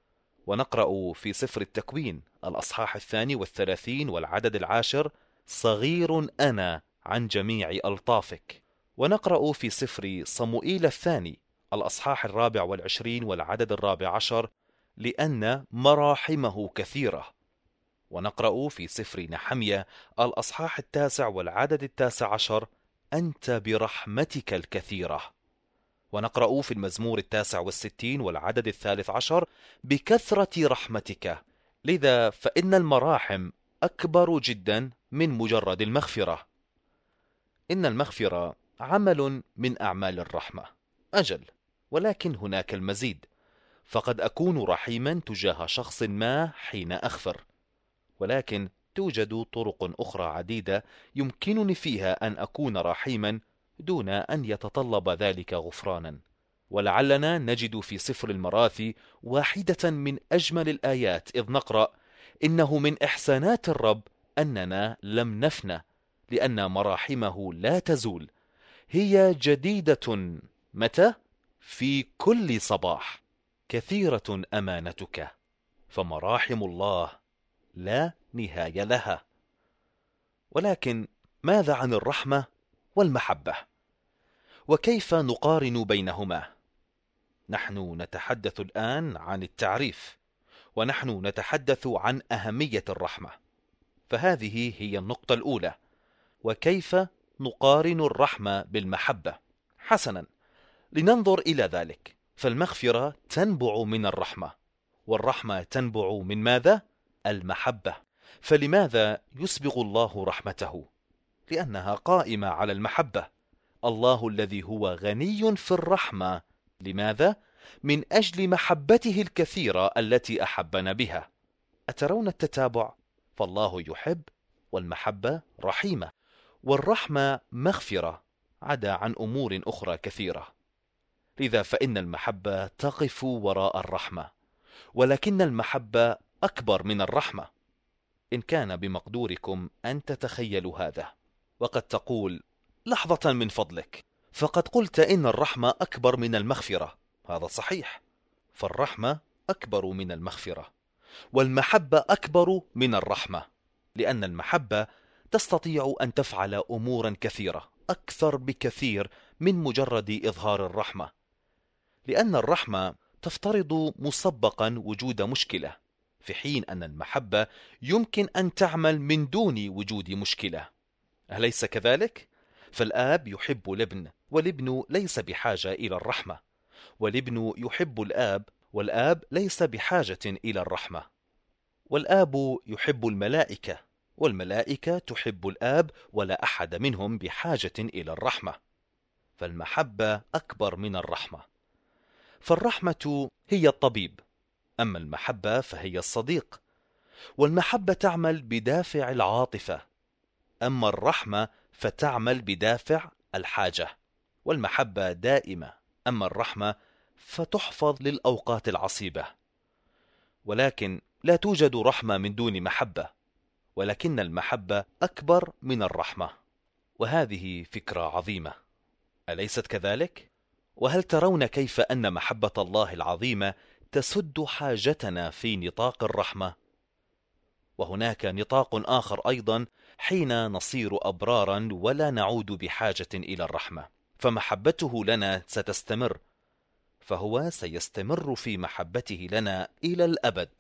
ونقرأ في سفر التكوين الأصحاح الثاني والثلاثين والعدد العاشر: صغير أنا عن جميع ألطافك. ونقرأ في سفر صموئيل الثاني الأصحاح الرابع والعشرين والعدد الرابع عشر: لأن مراحمه كثيرة. ونقرأ في سفر نحمية الأصحاح التاسع والعدد التاسع عشر: أنت برحمتك الكثيرة. ونقرأ في المزمور التاسع والستين والعدد الثالث عشر: بكثرة رحمتك. لذا فإن المراحم أكبر جدا من مجرد المغفرة. إن المغفرة عمل من أعمال الرحمة، أجل، ولكن هناك المزيد. فقد أكون رحيما تجاه شخص ما حين أغفر، ولكن توجد طرق أخرى عديدة يمكنني فيها أن أكون رحيما دون أن يتطلب ذلك غفرانا. ولعلنا نجد في سفر المراثي واحدة من أجمل الآيات، إذ نقرأ: إنه من إحسانات الرب أننا لم نفنى، لأن مراحمه لا تزول، هي جديدة متى؟ في كل صباح، كثيرة أمانتك، فمراحم الله لا نهاية لها. ولكن ماذا عن الرحمة والمحبة؟ وكيف نقارن بينهما؟ نحن نتحدث الآن عن التعريف، ونحن نتحدث عن أهمية الرحمة. فهذه هي النقطة الأولى: وكيف نقارن الرحمة بالمحبة؟ حسنا، لننظر إلى ذلك. فالمغفرة تنبع من الرحمة، والرحمة تنبع من ماذا؟ المحبة. فلماذا يسبغ الله رحمته؟ لأنها قائمة على المحبة. الله الذي هو غني في الرحمة، لماذا؟ من أجل محبته الكثيرة التي أحبنا بها. أترون التتابع؟ فالله يحب، والمحبة رحيمة، والرحمة مغفرة، عدا عن أمور أخرى كثيرة. لذا فإن المحبة تقف وراء الرحمة، ولكن المحبة أكبر من الرحمة. إن كان بمقدوركم أن تتخيلوا هذا. وقد تقول: لحظة من فضلك، فقد قلت إن الرحمة أكبر من المغفرة. هذا صحيح، فالرحمة أكبر من المغفرة، والمحبة أكبر من الرحمة، لأن المحبة تستطيع أن تفعل أمورا كثيرة أكثر بكثير من مجرد إظهار الرحمة، لأن الرحمة تفترض مسبقا وجود مشكلة، في حين أن المحبة يمكن أن تعمل من دون وجود مشكلة. أليس كذلك؟ فالآب يحب الابن، والابن ليس بحاجة إلى الرحمة، والابن يحب الآب، والآب ليس بحاجة إلى الرحمة، والآب يحب الملائكة، والملائكة تحب الآب، ولا أحد منهم بحاجة إلى الرحمة. فالمحبة أكبر من الرحمة، فالرحمة هي الطبيب، أما المحبة فهي الصديق، والمحبة تعمل بدافع العاطفة، أما الرحمة فتعمل بدافع الحاجة. والمحبة دائمة، أما الرحمة فتحفظ للأوقات العصيبة. ولكن لا توجد رحمة من دون محبة، ولكن المحبة أكبر من الرحمة، وهذه فكرة عظيمة، أليست كذلك؟ وهل ترون كيف أن محبة الله العظيمة تسد حاجتنا في نطاق الرحمة؟ وهناك نطاق آخر أيضا حين نصير أبرارا ولا نعود بحاجة إلى الرحمة، فمحبته لنا ستستمر، فهو سيستمر في محبته لنا إلى الأبد،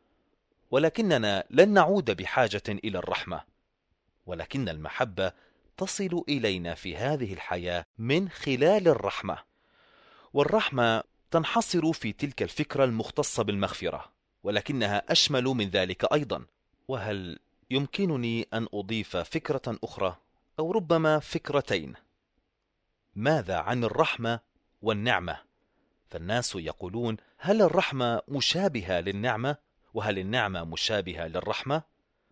ولكننا لن نعود بحاجة إلى الرحمة، ولكن المحبة تصل إلينا في هذه الحياة من خلال الرحمة. والرحمة تنحصر في تلك الفكرة المختصة بالمغفرة، ولكنها أشمل من ذلك أيضا. وهل يمكنني أن أضيف فكرة أخرى، أو ربما فكرتين؟ ماذا عن الرحمة والنعمة؟ فالناس يقولون: هل الرحمة مشابهة للنعمة؟ وهل النعمة مشابهة للرحمة؟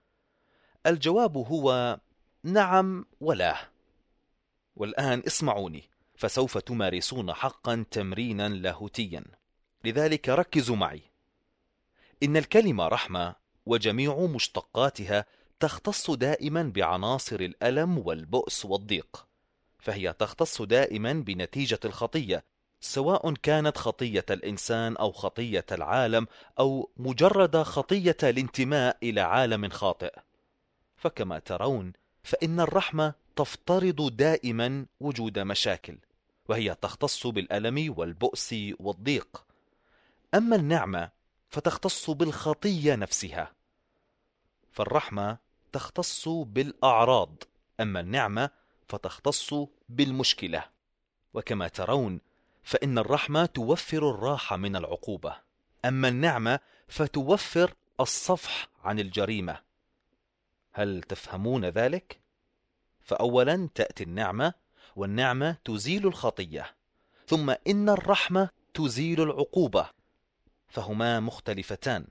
الجواب هو نعم ولا. والآن اسمعوني، فسوف تمارسون حقا تمرينا لاهوتيا، لذلك ركزوا معي. إن الكلمة رحمة وجميع مشتقاتها تختص دائما بعناصر الألم والبؤس والضيق، فهي تختص دائما بنتيجة الخطية، سواء كانت خطية الإنسان أو خطية العالم أو مجرد خطية الانتماء إلى عالم خاطئ. فكما ترون فإن الرحمة تفترض دائما وجود مشاكل، وهي تختص بالألم والبؤس والضيق. أما النعمة فتختص بالخطية نفسها، فالرحمة تختص بالأعراض، أما النعمة فتختص بالمشكلة. وكما ترون فإن الرحمة توفر الراحة من العقوبة، أما النعمة فتوفر الصفح عن الجريمة. هل تفهمون ذلك؟ فأولا تأتي النعمة، والنعمة تزيل الخطية، ثم إن الرحمة تزيل العقوبة، فهما مختلفتان.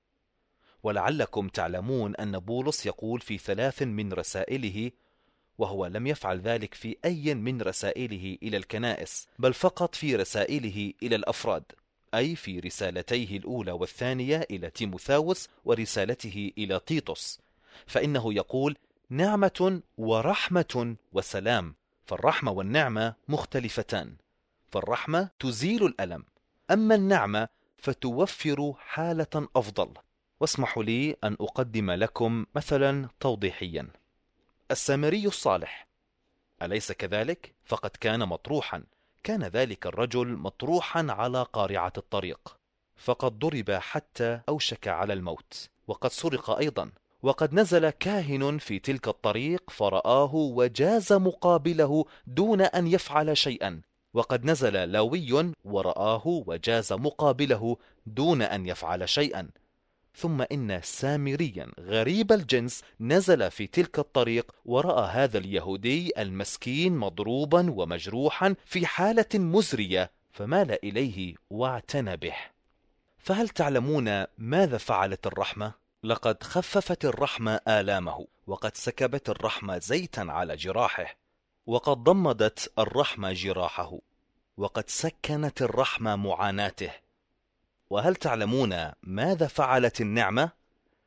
ولعلكم تعلمون أن بولس يقول في ثلاث من رسائله، وهو لم يفعل ذلك في أي من رسائله إلى الكنائس، بل فقط في رسائله إلى الأفراد، أي في رسالتيه الأولى والثانية إلى تيموثاوس ورسالته إلى تيتوس، فإنه يقول: نعمة ورحمة وسلام. فالرحمة والنعمة مختلفتان، فالرحمة تزيل الألم، أما النعمة فتوفر حالة أفضل. واسمحوا لي أن أقدم لكم مثلا توضيحيا. السامري الصالح، أليس كذلك؟ فقد كان مطروحا، كان ذلك الرجل مطروحا على قارعة الطريق، فقد ضرب حتى أوشك على الموت، وقد سرق أيضا، وقد نزل كاهن في تلك الطريق فرآه وجاز مقابله دون أن يفعل شيئا، وقد نزل لاوي ورآه وجاز مقابله دون أن يفعل شيئا، ثم إن سامريا غريب الجنس نزل في تلك الطريق ورأى هذا اليهودي المسكين مضروبا ومجروحا في حالة مزرية، فمال إليه واعتنى به. فهل تعلمون ماذا فعلت الرحمة؟ لقد خففت الرحمة آلامه، وقد سكبت الرحمة زيتا على جراحه، وقد ضمدت الرحمة جراحه، وقد سكنت الرحمة معاناته. وهل تعلمون ماذا فعلت النعمة؟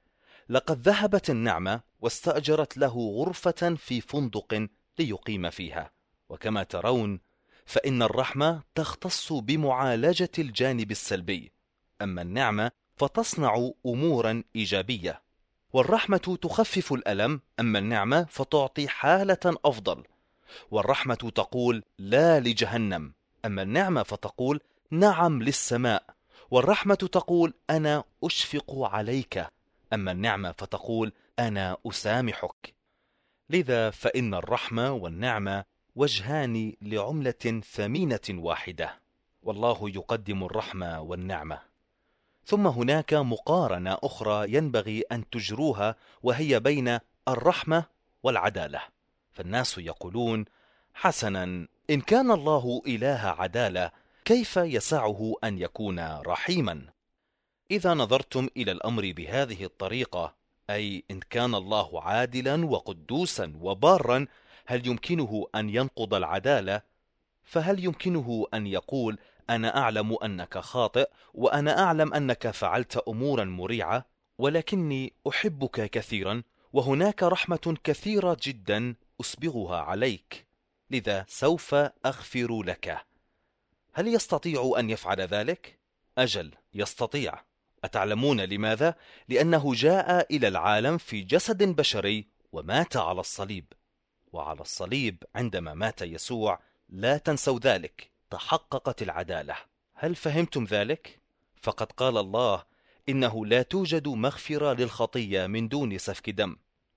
لقد ذهبت النعمة واستأجرت له غرفة في فندق ليقيم فيها. وكما ترون فإن الرحمة تختص بمعالجة الجانب السلبي، أما النعمة فتصنع أمورا إيجابية. والرحمة تخفف الألم، أما النعمة فتعطي حالة أفضل. والرحمة تقول لا لجهنم، أما النعمة فتقول نعم للسماء. والرحمة تقول أنا أشفق عليك، أما النعمة فتقول أنا أسامحك. لذا فإن الرحمة والنعمة وجهان لعملة ثمينة واحدة، والله يقدم الرحمة والنعمة. ثم هناك مقارنة أخرى ينبغي أن تجروها، وهي بين الرحمة والعدالة. فالناس يقولون حسنا، إن كان الله إله عدالة كيف يسعه أن يكون رحيما؟ إذا نظرتم إلى الأمر بهذه الطريقة، أي إن كان الله عادلا وقدوسا وبارا، هل يمكنه أن ينقض العدالة؟ فهل يمكنه أن يقول أنا أعلم أنك خاطئ، وأنا أعلم أنك فعلت أمورا مريعة، ولكني أحبك كثيرا، وهناك رحمة كثيرة جدا أسبغها عليك، لذا سوف أغفر لك؟ هل يستطيع أن يفعل ذلك؟ أجل يستطيع. أتعلمون لماذا؟ لأنه جاء إلى العالم في جسد بشري ومات على الصليب. وعلى الصليب عندما مات يسوع، لا تنسوا ذلك، تحققت العدالة. هل فهمتم ذلك؟ فقد قال الله إنه لا توجد مغفرة للخطية من دون سفك دم.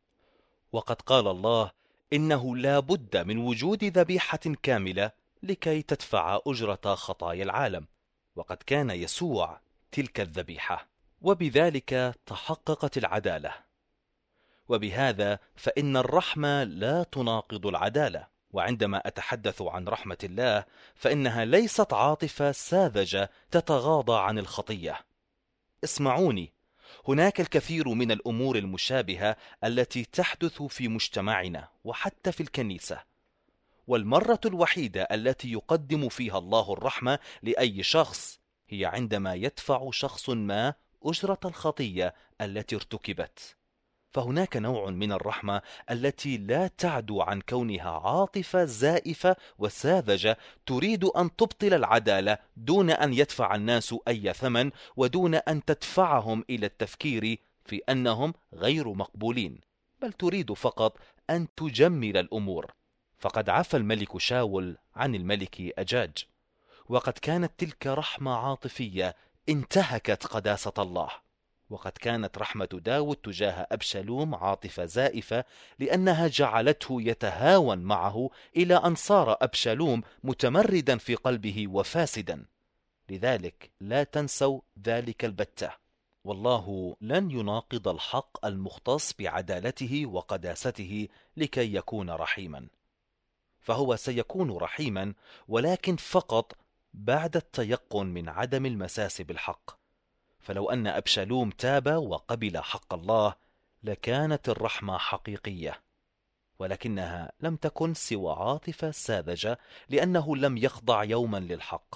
وقد قال الله إنه لا بد من وجود ذبيحة كاملة لكي تدفع أجرة خطايا العالم، وقد كان يسوع تلك الذبيحة، وبذلك تحققت العدالة. وبهذا فإن الرحمة لا تناقض العدالة. وعندما أتحدث عن رحمة الله فإنها ليست عاطفة ساذجة تتغاضى عن الخطية. اسمعوني، هناك الكثير من الأمور المشابهة التي تحدث في مجتمعنا وحتى في الكنيسة، والمرة الوحيدة التي يقدم فيها الله الرحمة لأي شخص هي عندما يدفع شخص ما أجرة الخطية التي ارتكبت. فهناك نوع من الرحمة التي لا تعدو عن كونها عاطفة زائفة وساذجة تريد أن تبطل العدالة دون أن يدفع الناس أي ثمن، ودون أن تدفعهم إلى التفكير في أنهم غير مقبولين، بل تريد فقط أن تجمل الأمور. فقد عفى الملك شاول عن الملك أجاج، وقد كانت تلك رحمة عاطفية انتهكت قداسة الله. وقد كانت رحمة داود تجاه أبشالوم عاطفة زائفة، لأنها جعلته يتهاون معه إلى أن صار أبشالوم متمردا في قلبه وفاسدا. لذلك لا تنسوا ذلك البتة. والله لن يناقض الحق المختص بعدالته وقداسته لكي يكون رحيما، فهو سيكون رحيما، ولكن فقط بعد التيقن من عدم المساس بالحق. فلو أن أبشالوم تاب وقبل حق الله لكانت الرحمة حقيقية، ولكنها لم تكن سوى عاطفة ساذجة، لأنه لم يخضع يوما للحق.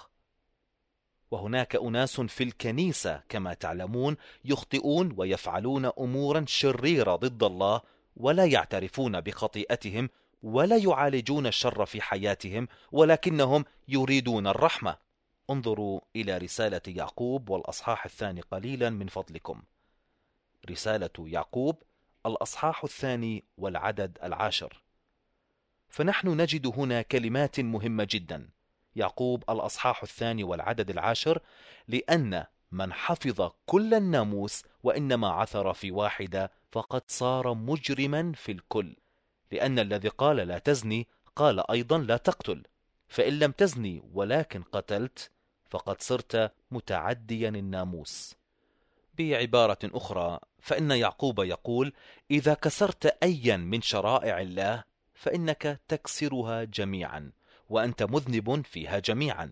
وهناك أناس في الكنيسة كما تعلمون يخطئون ويفعلون أمورا شريرة ضد الله، ولا يعترفون بخطيئتهم ولا يعالجون الشر في حياتهم، ولكنهم يريدون الرحمة. انظروا إلى رسالة يعقوب والأصحاح الثاني قليلا من فضلكم. رسالة يعقوب الأصحاح الثاني والعدد العاشر. فنحن نجد هنا كلمات مهمة جدا. يعقوب الأصحاح الثاني والعدد العاشر: لأن من حفظ كل الناموس وإنما عثر في واحدة فقد صار مجرما في الكل. لأن الذي قال لا تزني قال أيضا لا تقتل، فإن لم تزني ولكن قتلت فقد صرت متعديا الناموس. بعبارة أخرى، فإن يعقوب يقول: إذا كسرت أيا من شرائع الله فإنك تكسرها جميعا، وأنت مذنب فيها جميعا.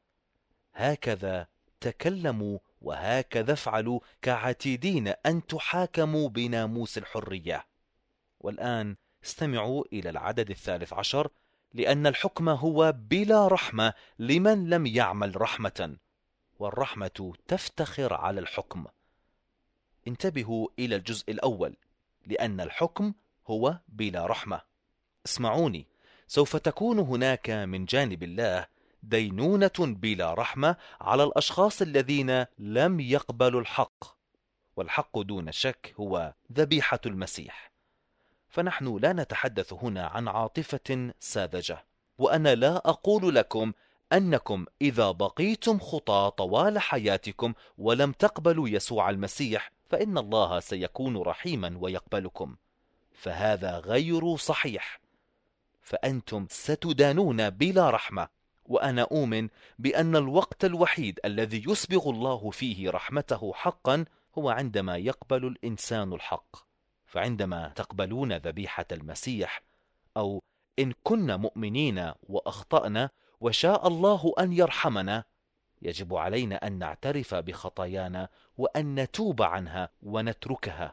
هكذا تكلموا وهكذا افعلوا كعتيدين أن تحاكموا بناموس الحرية. والآن استمعوا إلى العدد الثالث عشر: لأن الحكم هو بلا رحمة لمن لم يعمل رحمة، والرحمة تفتخر على الحكم. انتبهوا إلى الجزء الأول، لأن الحكم هو بلا رحمة. اسمعوني، سوف تكون هناك من جانب الله دينونة بلا رحمة على الأشخاص الذين لم يقبلوا الحق، والحق دون شك هو ذبيحة المسيح. فنحن لا نتحدث هنا عن عاطفة ساذجة، وأنا لا أقول لكم أنكم إذا بقيتم خطاة طوال حياتكم ولم تقبلوا يسوع المسيح فإن الله سيكون رحيما ويقبلكم، فهذا غير صحيح، فأنتم ستدانون بلا رحمة. وأنا أؤمن بأن الوقت الوحيد الذي يسبغ الله فيه رحمته حقا هو عندما يقبل الإنسان الحق. فعندما تقبلون ذبيحة المسيح، أو إن كنا مؤمنين وأخطأنا وشاء الله أن يرحمنا، يجب علينا أن نعترف بخطايانا وأن نتوب عنها ونتركها،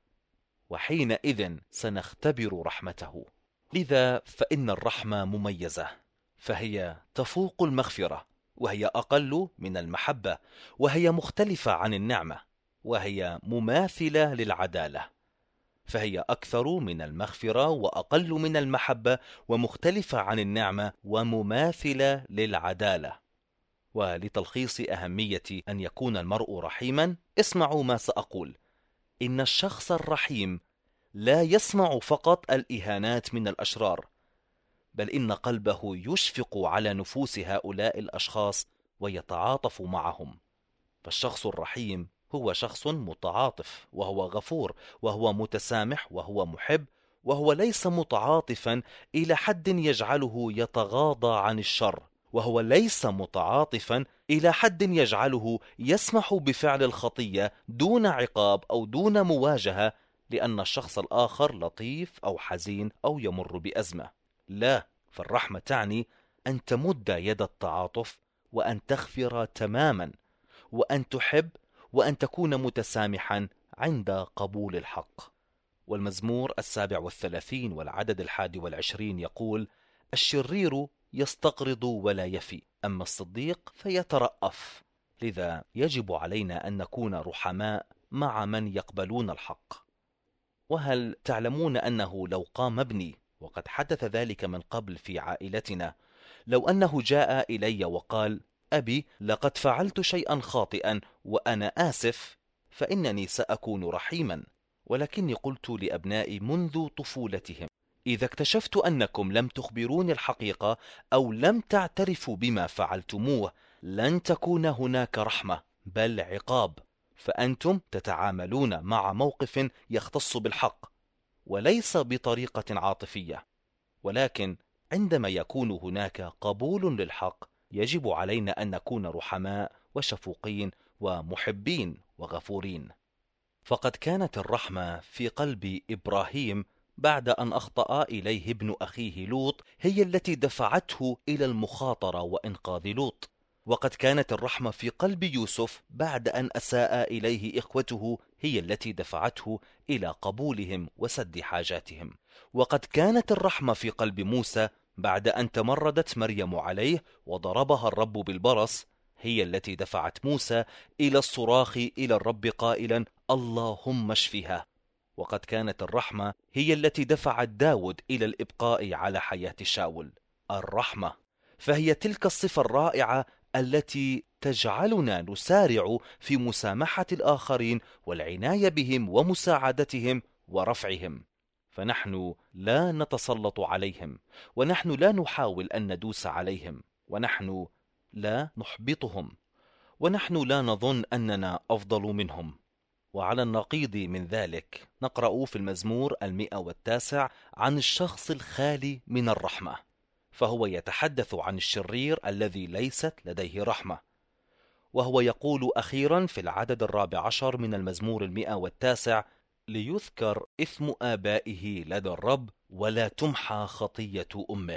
وحينئذ سنختبر رحمته. لذا فإن الرحمة مميزة، فهي تفوق المغفرة، وهي أقل من المحبة، وهي مختلفة عن النعمة، وهي مماثلة للعدالة. فهي أكثر من المغفرة وأقل من المحبة ومختلفة عن النعمة ومماثلة للعدالة. ولتلخيص أهمية أن يكون المرء رحيما، اسمعوا ما سأقول. إن الشخص الرحيم لا يسمع فقط الإهانات من الأشرار، بل إن قلبه يشفق على نفوس هؤلاء الأشخاص ويتعاطف معهم. فالشخص الرحيم هو شخص متعاطف، وهو غفور، وهو متسامح، وهو محب، وهو ليس متعاطفا إلى حد يجعله يتغاضى عن الشر، وهو ليس متعاطفا إلى حد يجعله يسمح بفعل الخطية دون عقاب أو دون مواجهة لأن الشخص الآخر لطيف أو حزين أو يمر بأزمة. لا، فالرحمة تعني أن تمد يد التعاطف وأن تغفر تماما، وأن تحب، وأن تكون متسامحا عند قبول الحق. والمزمور السابع والثلاثين والعدد الحادي والعشرين يقول: الشرير يستقرض ولا يفي، أما الصديق فيترأف. لذا يجب علينا أن نكون رحماء مع من يقبلون الحق. وهل تعلمون أنه لو قام ابني، وقد حدث ذلك من قبل في عائلتنا، لو أنه جاء إلي وقال: أبي لقد فعلت شيئا خاطئا وأنا آسف، فإنني سأكون رحيما. ولكني قلت لأبنائي منذ طفولتهم: إذا اكتشفت أنكم لم تخبروني الحقيقة أو لم تعترفوا بما فعلتموه، لن تكون هناك رحمة بل عقاب، فأنتم تتعاملون مع موقف يختص بالحق وليس بطريقة عاطفية. ولكن عندما يكون هناك قبول للحق، يجب علينا أن نكون رحماء وشفوقين ومحبين وغفورين. فقد كانت الرحمة في قلب إبراهيم بعد أن أخطأ إليه ابن أخيه لوط هي التي دفعته إلى المخاطرة وإنقاذ لوط. وقد كانت الرحمة في قلب يوسف بعد أن أساء إليه إخوته هي التي دفعته إلى قبولهم وسد حاجاتهم. وقد كانت الرحمة في قلب موسى بعد أن تمردت مريم عليه وضربها الرب بالبرص هي التي دفعت موسى إلى الصراخ إلى الرب قائلا: اللهم اشفها. وقد كانت الرحمة هي التي دفعت داود إلى الإبقاء على حياة شاول. الرحمة فهي تلك الصفة الرائعة التي تجعلنا نسارع في مسامحة الآخرين والعناية بهم ومساعدتهم ورفعهم. فنحن لا نتسلط عليهم، ونحن لا نحاول أن ندوس عليهم، ونحن لا نحبطهم، ونحن لا نظن أننا أفضل منهم. وعلى النقيض من ذلك نقرأ في المزمور المئة والتاسع عن الشخص الخالي من الرحمة، فهو يتحدث عن الشرير الذي ليست لديه رحمة. وهو يقول أخيرا في العدد الرابع عشر من المزمور المئة والتاسع: ليذكر إثم آبائه لدى الرب ولا تمحى خطية أمه،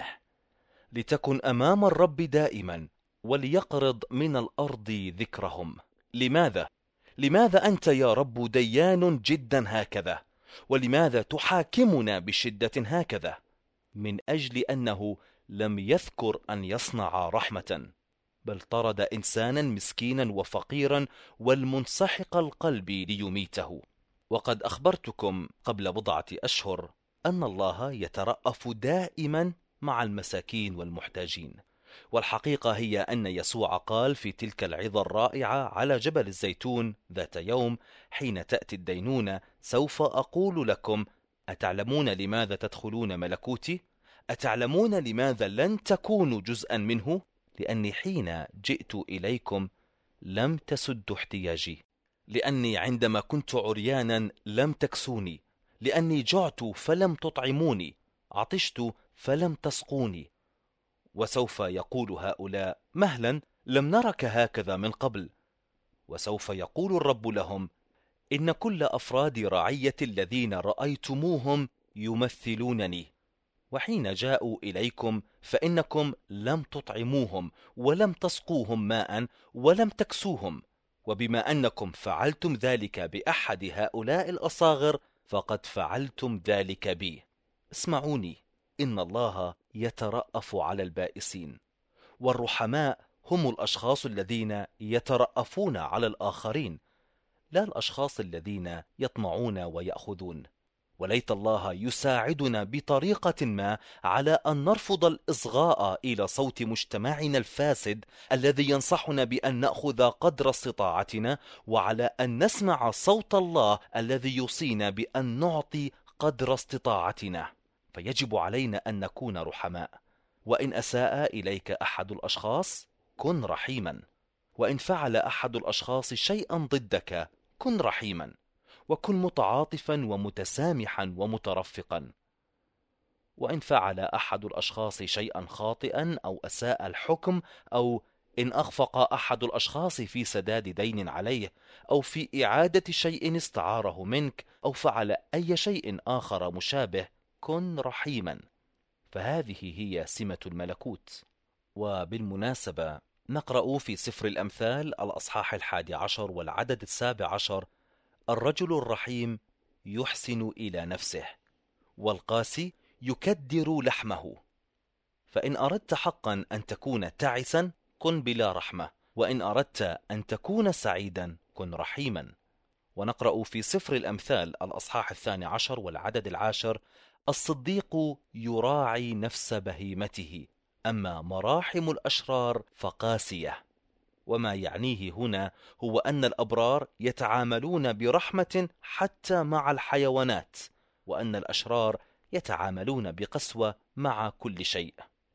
لتكن أمام الرب دائما وليقرض من الأرض ذكرهم. لماذا؟ لماذا أنت يا رب ديان جدا هكذا؟ ولماذا تحاكمنا بشدة هكذا؟ من أجل أنه لم يذكر أن يصنع رحمة، بل طرد إنسانا مسكينا وفقيرا والمنسحق القلب ليميته. وقد أخبرتكم قبل بضعة أشهر أن الله يترأف دائما مع المساكين والمحتاجين، والحقيقة هي أن يسوع قال في تلك العظة الرائعة على جبل الزيتون ذات يوم حين تأتي الدينونة: سوف أقول لكم أتعلمون لماذا تدخلون ملكوتي؟ أتعلمون لماذا لن تكونوا جزءا منه؟ لأني حين جئت إليكم لم تسدوا احتياجي، لأني عندما كنت عريانا لم تكسوني، لأني جعت فلم تطعموني، عطشت فلم تسقوني. وسوف يقول هؤلاء: مهلا، لم نرك هكذا من قبل. وسوف يقول الرب لهم: إن كل أفراد رعية الذين رأيتموهم يمثلونني، وحين جاءوا إليكم فإنكم لم تطعموهم ولم تسقوهم ماء ولم تكسوهم، وبما أنكم فعلتم ذلك بأحد هؤلاء الأصاغر فقد فعلتم ذلك بي. اسمعوني، إن الله يترأف على البائسين، والرحماء هم الأشخاص الذين يترأفون على الآخرين، لا الأشخاص الذين يطمعون ويأخذون. وليت الله يساعدنا بطريقة ما على أن نرفض الإصغاء إلى صوت مجتمعنا الفاسد الذي ينصحنا بأن نأخذ قدر استطاعتنا، وعلى أن نسمع صوت الله الذي يوصينا بأن نعطي قدر استطاعتنا. فيجب علينا أن نكون رحماء. وإن أساء إليك أحد الأشخاص كن رحيما، وإن فعل أحد الأشخاص شيئا ضدك كن رحيما، وكن متعاطفا ومتسامحا ومترفقا. وإن فعل أحد الأشخاص شيئا خاطئا أو أساء الحكم، أو إن أخفق أحد الأشخاص في سداد دين عليه، أو في إعادة شيء استعاره منك، أو فعل أي شيء آخر مشابه، كن رحيما، فهذه هي سمة الملكوت. وبالمناسبة نقرأ في سفر الأمثال الأصحاح الحادي عشر والعدد السابع عشر: الرجل الرحيم يحسن إلى نفسه، والقاسي يكدر لحمه. فإن أردت حقا أن تكون تعسا كن بلا رحمة، وإن أردت أن تكون سعيدا كن رحيما. ونقرأ في سفر الأمثال الأصحاح الثاني عشر والعدد العاشر: الصديق يراعي نفس بهيمته، أما مراحم الأشرار فقاسية. وما يعنيه هنا هو أن الأبرار يتعاملون برحمة حتى مع الحيوانات، وأن الأشرار يتعاملون بقسوة مع كل شيء.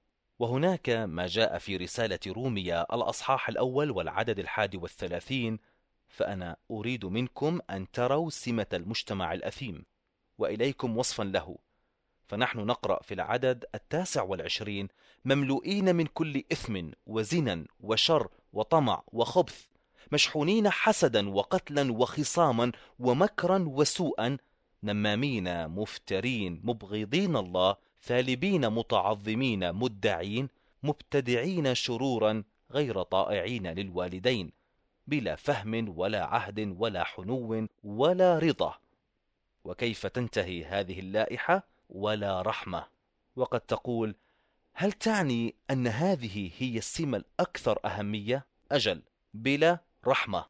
وهناك ما جاء في رسالة روميا الأصحاح الأول والعدد الحادي والثلاثين: فأنا أريد منكم أن تروا سمة المجتمع الأثيم، وإليكم وصفا له. فنحن نقرأ في العدد التاسع والعشرين: مملوئين من كل إثم وزنا وشر وطمع وخبث، مشحونين حسدا وقتلا وخصاما ومكرا وسوءا، نمامين مفترين مبغضين الله، ثالبين متعظمين مدعين، مبتدعين شرورا غير طائعين للوالدين، بلا فهم ولا عهد ولا حنو ولا رضا. وكيف تنتهي هذه اللائحة؟ ولا رحمة. وقد تقول: هل تعني أن هذه هي السمة الأكثر أهمية؟ أجل، بلا رحمة.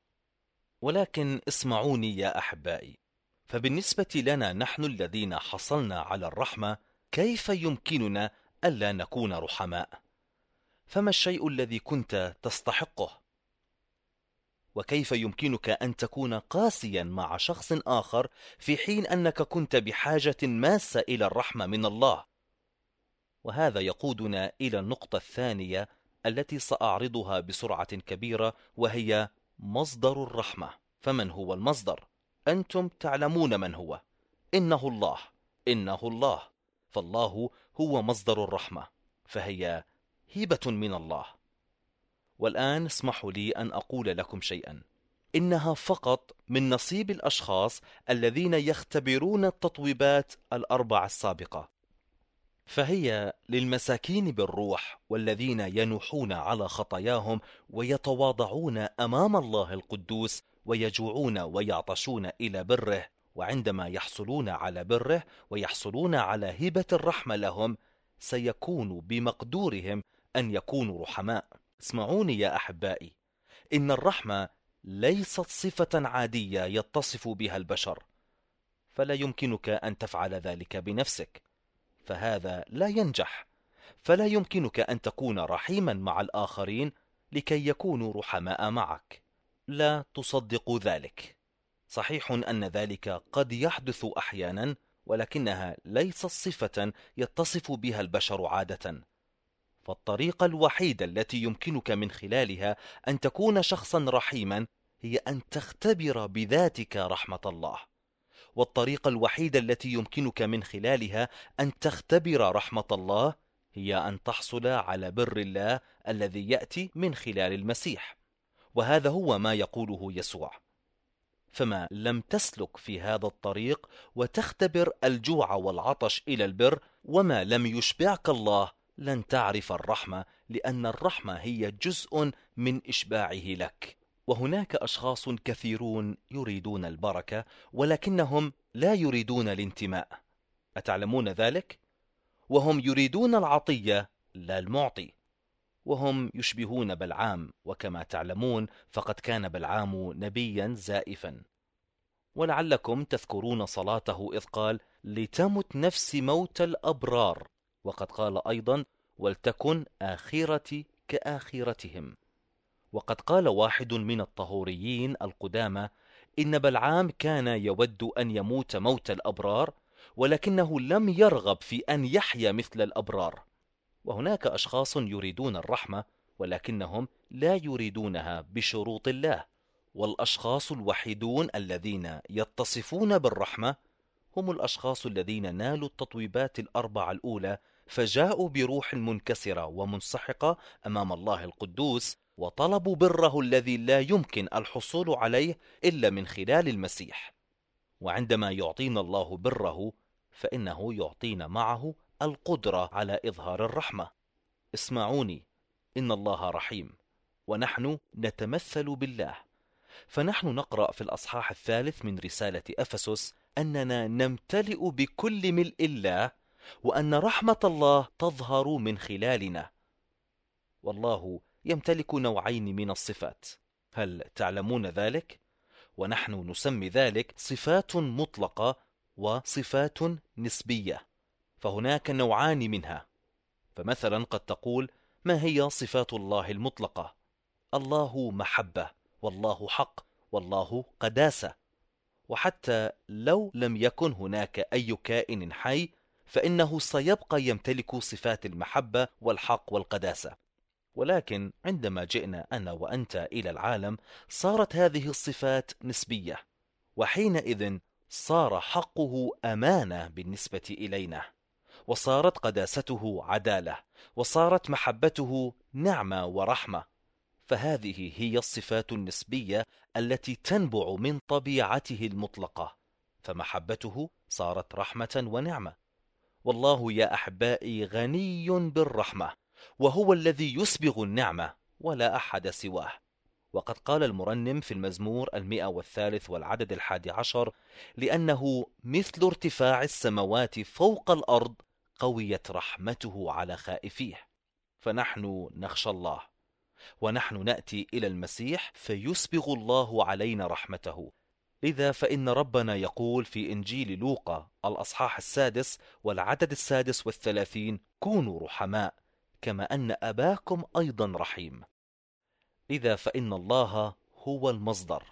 ولكن اسمعوني يا أحبائي، فبالنسبة لنا نحن الذين حصلنا على الرحمة، كيف يمكننا ألا نكون رحماء؟ فما الشيء الذي كنت تستحقه؟ وكيف يمكنك أن تكون قاسيا مع شخص آخر في حين أنك كنت بحاجة ماسة إلى الرحمة من الله؟ وهذا يقودنا إلى النقطة الثانية التي سأعرضها بسرعة كبيرة، وهي مصدر الرحمة. فمن هو المصدر؟ أنتم تعلمون من هو. إنه الله، إنه الله. فالله هو مصدر الرحمة، فهي هبة من الله. والآن اسمحوا لي أن أقول لكم شيئا: إنها فقط من نصيب الأشخاص الذين يختبرون التطويبات الأربع السابقة، فهي للمساكين بالروح والذين ينوحون على خطاياهم ويتواضعون أمام الله القدوس ويجوعون ويعطشون إلى بره، وعندما يحصلون على بره ويحصلون على هبة الرحمة لهم سيكون بمقدورهم أن يكونوا رحماء. اسمعوني يا أحبائي، إن الرحمة ليست صفة عادية يتصف بها البشر، فلا يمكنك أن تفعل ذلك بنفسك، فهذا لا ينجح. فلا يمكنك أن تكون رحيما مع الآخرين لكي يكونوا رحماء معك. لا تصدق ذلك. صحيح أن ذلك قد يحدث أحيانا، ولكنها ليست صفة يتصف بها البشر عادة. فالطريقة الوحيدة التي يمكنك من خلالها أن تكون شخصا رحيما هي أن تختبر بذاتك رحمة الله. والطريقة الوحيدة التي يمكنك من خلالها أن تختبر رحمة الله هي أن تحصل على بر الله الذي يأتي من خلال المسيح. وهذا هو ما يقوله يسوع. فما لم تسلك في هذا الطريق وتختبر الجوع والعطش إلى البر، وما لم يشبعك الله، لن تعرف الرحمة، لأن الرحمة هي جزء من إشباعه لك. وهناك أشخاص كثيرون يريدون البركة، ولكنهم لا يريدون الانتماء. أتعلمون ذلك؟ وهم يريدون العطية لا المعطي. وهم يشبهون بلعام، وكما تعلمون فقد كان بلعام نبيا زائفا. ولعلكم تذكرون صلاته إذ قال: لتمت نفسي موت الأبرار. وقد قال أيضا: ولتكن آخرتي كآخرتهم. وقد قال واحد من الطهوريين القدامى إن بلعام كان يود أن يموت موت الأبرار، ولكنه لم يرغب في أن يحيا مثل الأبرار. وهناك أشخاص يريدون الرحمة، ولكنهم لا يريدونها بشروط الله. والأشخاص الوحيدون الذين يتصفون بالرحمة هم الأشخاص الذين نالوا التطويبات الأربع الأولى، فجاءوا بروح منكسرة ومنسحقة أمام الله القدوس، وطلبوا بره الذي لا يمكن الحصول عليه إلا من خلال المسيح. وعندما يعطينا الله بره، فإنه يعطينا معه القدرة على إظهار الرحمة. اسمعوني، إن الله رحيم، ونحن نتمثل بالله. فنحن نقرأ في الأصحاح الثالث من رسالة أفسس أننا نمتلئ بكل ملء الله، وأن رحمة الله تظهر من خلالنا. والله يمتلك نوعين من الصفات، هل تعلمون ذلك؟ ونحن نسمي ذلك صفات مطلقة وصفات نسبية. فهناك نوعان منها. فمثلا قد تقول: ما هي صفات الله المطلقة؟ الله محبة، والله حق، والله قداسة. وحتى لو لم يكن هناك أي كائن حي، فإنه سيبقى يمتلك صفات المحبة والحق والقداسة. ولكن عندما جئنا أنا وأنت إلى العالم، صارت هذه الصفات نسبية، وحينئذ صار حقه أمانة بالنسبة إلينا، وصارت قداسته عدالة، وصارت محبته نعمة ورحمة. فهذه هي الصفات النسبية التي تنبع من طبيعته المطلقة، فمحبته صارت رحمة ونعمة. والله يا أحبائي غني بالرحمة، وهو الذي يسبغ النعمة، ولا أحد سواه. وقد قال المرنم في المزمور المئة والثالث والعدد الحادي عشر: لأنه مثل ارتفاع السماوات فوق الأرض، قويت رحمته على خائفيه. فنحن نخشى الله، ونحن نأتي إلى المسيح فيسبغ الله علينا رحمته. لذا فإن ربنا يقول في إنجيل لوقا الأصحاح السادس والعدد السادس والثلاثين: كونوا رحماء كما أن أباكم أيضا رحيم. لذا فإن الله هو المصدر،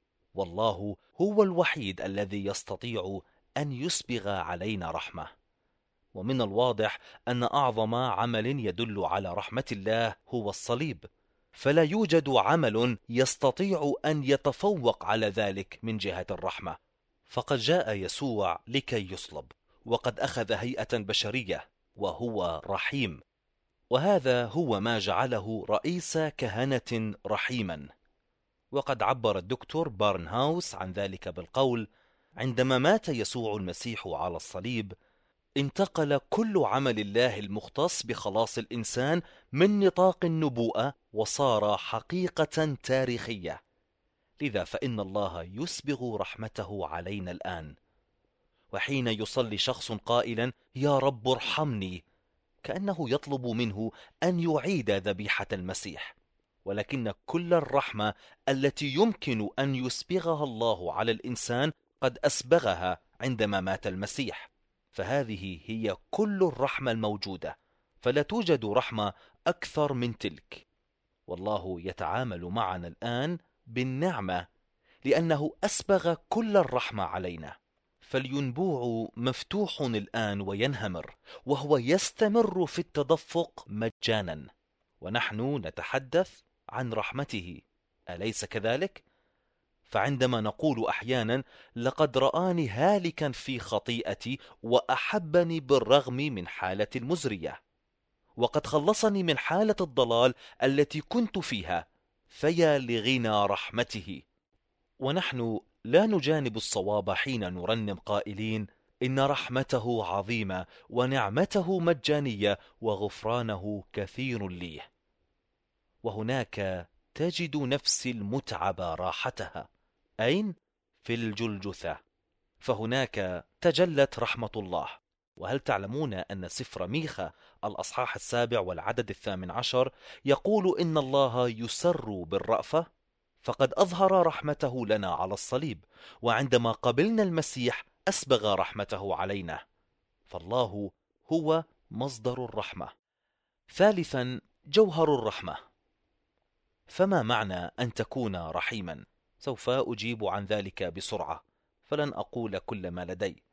والله هو الوحيد الذي يستطيع أن يسبغ علينا رحمة. ومن الواضح أن أعظم عمل يدل على رحمة الله هو الصليب، فلا يوجد عمل يستطيع أن يتفوق على ذلك من جهة الرحمة. فقد جاء يسوع لكي يصلب، وقد أخذ هيئة بشرية، وهو رحيم. وهذا هو ما جعله رئيس كهنة رحيما. وقد عبر الدكتور بارنهاوس عن ذلك بالقول: عندما مات يسوع المسيح على الصليب، انتقل كل عمل الله المختص بخلاص الإنسان من نطاق النبوءة وصار حقيقة تاريخية. لذا فإن الله يسبغ رحمته علينا الآن. وحين يصلي شخص قائلا: يا رب ارحمني، كأنه يطلب منه أن يعيد ذبيحة المسيح. ولكن كل الرحمة التي يمكن أن يسبغها الله على الإنسان قد أسبغها عندما مات المسيح، فهذه هي كل الرحمة الموجودة، فلا توجد رحمة أكثر من تلك. والله يتعامل معنا الآن بالنعمة لأنه أسبغ كل الرحمة علينا، فالينبوع مفتوح الآن وينهمر، وهو يستمر في التدفق مجانا، ونحن نتحدث عن رحمته، أليس كذلك؟ فعندما نقول أحيانا لقد رآني هالكا في خطيئتي وأحبني بالرغم من حالتي المزرية، وقد خلصني من حالة الضلال التي كنت فيها، فيا لغنى رحمته. ونحن لا نجانب الصواب حين نرنم قائلين إن رحمته عظيمة ونعمته مجانية وغفرانه كثير لي. وهناك تجد نفس المتعب راحتها، أين؟ في الجلجثة، فهناك تجلت رحمة الله. وهل تعلمون أن سفر ميخا الأصحاح السابع والعدد الثامن عشر يقول إن الله يسر بالرأفة؟ فقد أظهر رحمته لنا على الصليب، وعندما قبلنا المسيح أسبغ رحمته علينا، فالله هو مصدر الرحمة. ثالثا، جوهر الرحمة. فما معنى أن تكون رحيما؟ سوف أجيب عن ذلك بسرعة، فلن أقول كل ما لدي،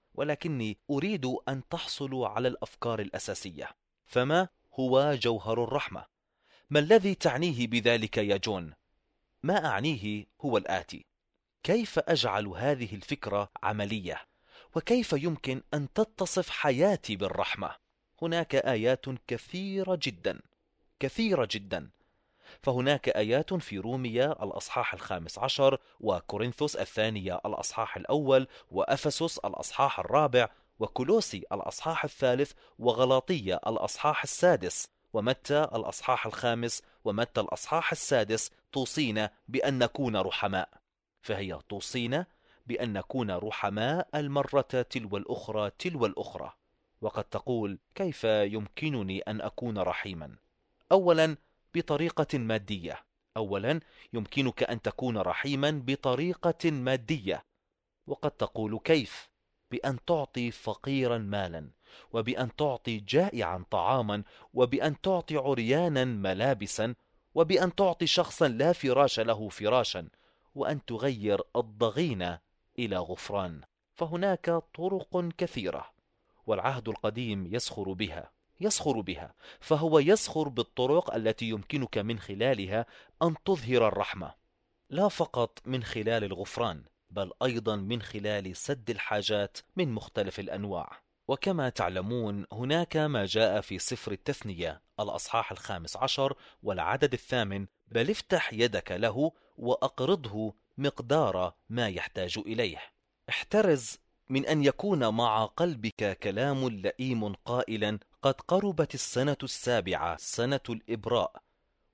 ولكني أريد أن تحصلوا على الأفكار الأساسية. فما هو جوهر الرحمة؟ ما الذي تعنيه بذلك يا جون؟ ما أعنيه هو الآتي: كيف أجعل هذه الفكرة عملية؟ وكيف يمكن أن تتصف حياتي بالرحمة؟ هناك آيات كثيرة جدا كثيرة جدا فهناك آيات في رومية الأصحاح الخامس عشر، وكورنثوس الثانية الأصحاح الأول، وأفسس الأصحاح الرابع، وكولوسي الأصحاح الثالث، وغلاطية الأصحاح السادس، ومتى الأصحاح الخامس، ومتى الأصحاح السادس توصينا بأن نكون رحماء. فهي توصينا بأن نكون رحماء المرة تلو الأخرى تلو الأخرى. وقد تقول: كيف يمكنني أن أكون رحيما؟ أولا، بطريقة مادية. أولا يمكنك أن تكون رحيما بطريقة مادية. وقد تقول: كيف؟ بأن تعطي فقيرا مالا، وبأن تعطي جائعا طعاما، وبأن تعطي عريانا ملابسا، وبأن تعطي شخصا لا فراش له فراشا، وأن تغير الضغينة إلى غفران. فهناك طرق كثيرة، والعهد القديم يسخر بها يسخر بها فهو يسخر بالطرق التي يمكنك من خلالها أن تظهر الرحمة، لا فقط من خلال الغفران، بل أيضا من خلال سد الحاجات من مختلف الأنواع. وكما تعلمون هناك ما جاء في سفر التثنية الأصحاح الخامس عشر والعدد الثامن: بل افتح يدك له وأقرضه مقدار ما يحتاج إليه. احترز من أن يكون مع قلبك كلام لئيم قائلا: قد قربت السنة السابعة، سنة الإبراء،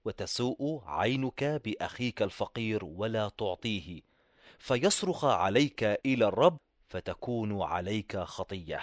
وتسوء عينك بأخيك الفقير ولا تعطيه، فيصرخ عليك إلى الرب فتكون عليك خطية.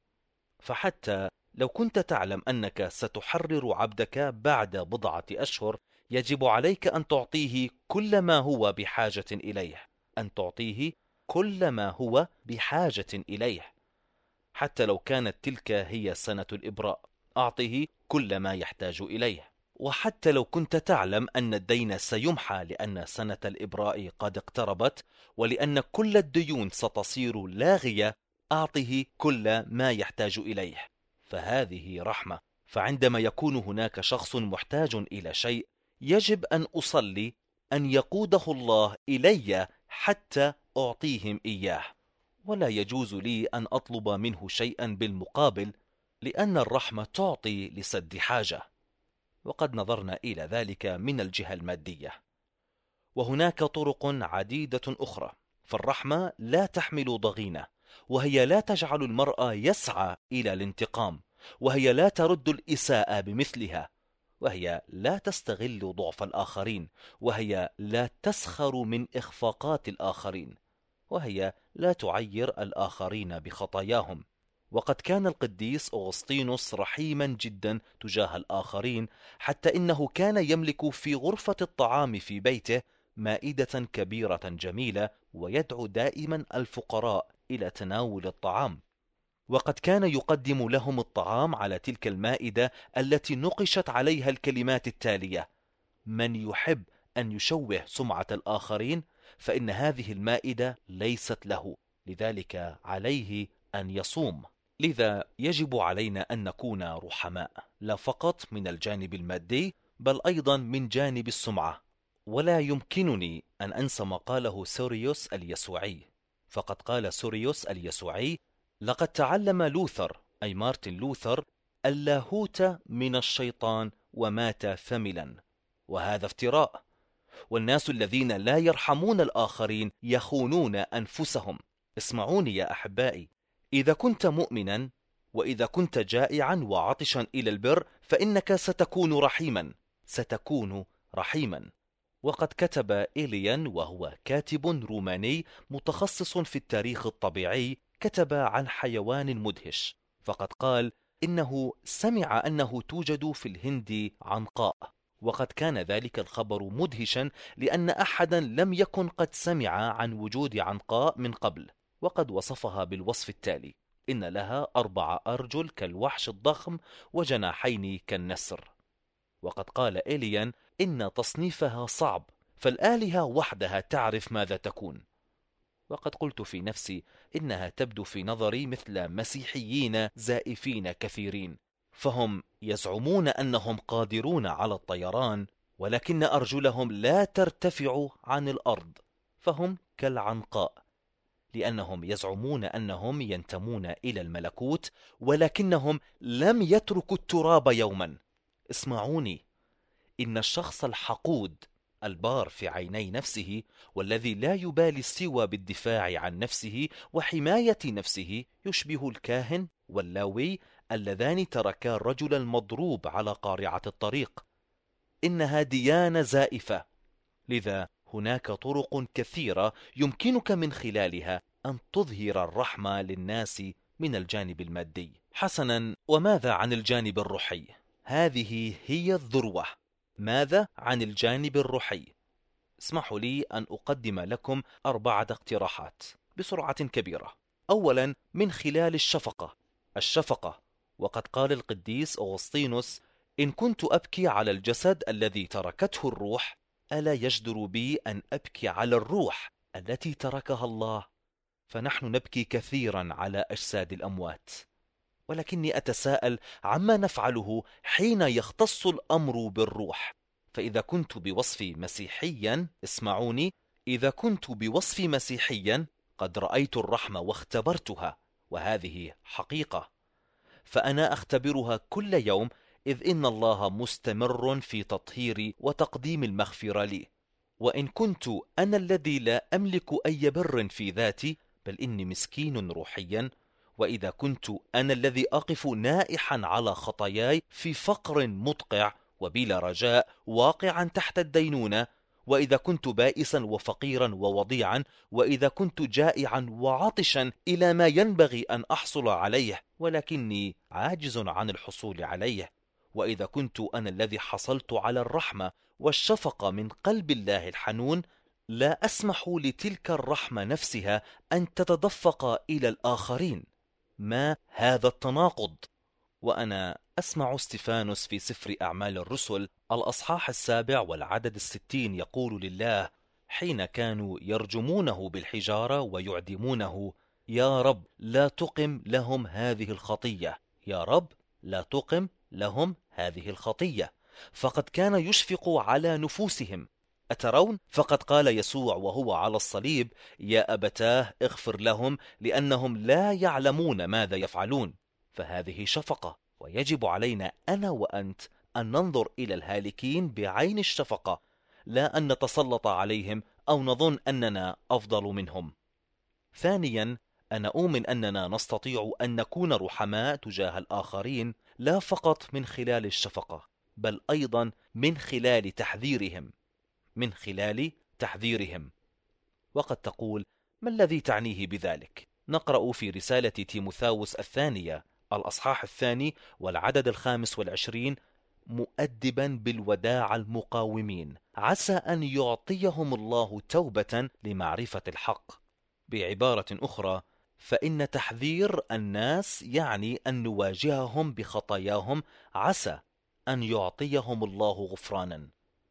فحتى لو كنت تعلم أنك ستحرر عبدك بعد بضعة أشهر، يجب عليك أن تعطيه كل ما هو بحاجة إليه أن تعطيه كل ما هو بحاجة إليه حتى لو كانت تلك هي سنة الإبراء، أعطه كل ما يحتاج إليه. وحتى لو كنت تعلم أن الدين سيمحى لأن سنة الإبراء قد اقتربت، ولأن كل الديون ستصير لاغية، أعطه كل ما يحتاج إليه. فهذه رحمة. فعندما يكون هناك شخص محتاج إلى شيء، يجب أن أصلي أن يقوده الله إلي حتى أعطيهم إياه، ولا يجوز لي أن أطلب منه شيئا بالمقابل، لأن الرحمة تعطي لسد حاجة. وقد نظرنا إلى ذلك من الجهة المادية. وهناك طرق عديدة أخرى. فالرحمة لا تحمل ضغينة، وهي لا تجعل المرء يسعى إلى الانتقام، وهي لا ترد الإساءة بمثلها، وهي لا تستغل ضعف الآخرين، وهي لا تسخر من إخفاقات الآخرين، وهي لا تعير الآخرين بخطاياهم، وقد كان القديس أغسطينوس رحيما جدا تجاه الآخرين، حتى إنه كان يملك في غرفة الطعام في بيته مائدة كبيرة جميلة، ويدعو دائما الفقراء إلى تناول الطعام. وقد كان يقدم لهم الطعام على تلك المائدة التي نقشت عليها الكلمات التالية: من يحب أن يشوه سمعة الآخرين فإن هذه المائدة ليست له، لذلك عليه أن يصوم. لذا يجب علينا أن نكون رحماء، لا فقط من الجانب المادي بل أيضا من جانب السمعة. ولا يمكنني أن أنسى ما قاله سوريوس اليسوعي، فقد قال سوريوس اليسوعي: لقد تعلم لوثر أي مارتن لوثر اللاهوت من الشيطان ومات ثملا، وهذا افتراء. والناس الذين لا يرحمون الآخرين يخونون أنفسهم. اسمعوني يا أحبائي، إذا كنت مؤمنا وإذا كنت جائعا وعطشا إلى البر فإنك ستكون رحيما، ستكون رحيما. وقد كتب إيليان، وهو كاتب روماني متخصص في التاريخ الطبيعي، كتب عن حيوان مدهش، فقد قال إنه سمع أنه توجد في الهند عنقاء، وقد كان ذلك الخبر مدهشا لأن أحدا لم يكن قد سمع عن وجود عنقاء من قبل. وقد وصفها بالوصف التالي: إن لها أربع أرجل كالوحش الضخم وجناحين كالنسر. وقد قال إيليان إن تصنيفها صعب، فالآلهة وحدها تعرف ماذا تكون. وقد قلت في نفسي إنها تبدو في نظري مثل مسيحيين زائفين كثيرين، فهم يزعمون أنهم قادرون على الطيران ولكن أرجلهم لا ترتفع عن الأرض، فهم كالعنقاء، لأنهم يزعمون أنهم ينتمون إلى الملكوت ولكنهم لم يتركوا التراب يوما. اسمعوني، إن الشخص الحقود البار في عيني نفسه والذي لا يبالي سوى بالدفاع عن نفسه وحماية نفسه يشبه الكاهن واللاوي اللذان تركا الرجل المضروب على قارعة الطريق. إنها ديانة زائفة، لذا هناك طرق كثيرة يمكنك من خلالها أن تظهر الرحمة للناس من الجانب المادي. حسنا، وماذا عن الجانب الروحي؟ هذه هي الذروة. ماذا عن الجانب الروحي؟ اسمحوا لي أن أقدم لكم أربعة اقتراحات بسرعة كبيرة. أولا، من خلال الشفقة. الشفقة، وقد قال القديس أغسطينوس: إن كنت أبكي على الجسد الذي تركته الروح، ألا يجدر بي أن أبكي على الروح التي تركها الله؟ فنحن نبكي كثيرا على أجساد الأموات، ولكني أتساءل عما نفعله حين يختص الأمر بالروح. فإذا كنت بوصفي مسيحيا، اسمعوني، إذا كنت بوصفي مسيحيا قد رأيت الرحمة واختبرتها، وهذه حقيقة، فأنا أختبرها كل يوم، إذ إن الله مستمر في تطهيري وتقديم المغفرة لي. وإن كنت أنا الذي لا أملك أي بر في ذاتي، بل إني مسكين روحيا، وإذا كنت أنا الذي أقف نائحا على خطاياي في فقر مدقع وبلا رجاء واقعا تحت الدينونة، وإذا كنت بائسا وفقيرا ووضيعا، وإذا كنت جائعا وعطشا إلى ما ينبغي أن أحصل عليه ولكني عاجز عن الحصول عليه، وإذا كنت أنا الذي حصلت على الرحمة والشفقة من قلب الله الحنون، لا أسمح لتلك الرحمة نفسها أن تتدفق إلى الآخرين. ما هذا التناقض؟ وأنا أسمع استفانوس في سفر أعمال الرسل الأصحاح السابع والعدد الستين يقول لله حين كانوا يرجمونه بالحجارة ويعدمونه: يا رب لا تقم لهم هذه الخطية، يا رب لا تقم لهم هذه الخطية. فقد كان يشفق على نفوسهم. أترون؟ فقد قال يسوع وهو على الصليب: يا أبتاه اغفر لهم لأنهم لا يعلمون ماذا يفعلون. فهذه شفقة، ويجب علينا أنا وأنت أن ننظر إلى الهالكين بعين الشفقة، لا أن نتسلط عليهم أو نظن أننا أفضل منهم. ثانيا، أنا أؤمن أننا نستطيع أن نكون رحماء تجاه الآخرين لا فقط من خلال الشفقة، بل أيضا من خلال تحذيرهم من خلال تحذيرهم وقد تقول: ما الذي تعنيه بذلك؟ نقرأ في رسالة تيموثاوس الثانية الأصحاح الثاني والعدد الخامس والعشرين: مؤدبا بالوداع المقاومين، عسى أن يعطيهم الله توبة لمعرفة الحق. بعبارة أخرى، فإن تحذير الناس يعني أن نواجههم بخطاياهم، عسى أن يعطيهم الله غفرانا.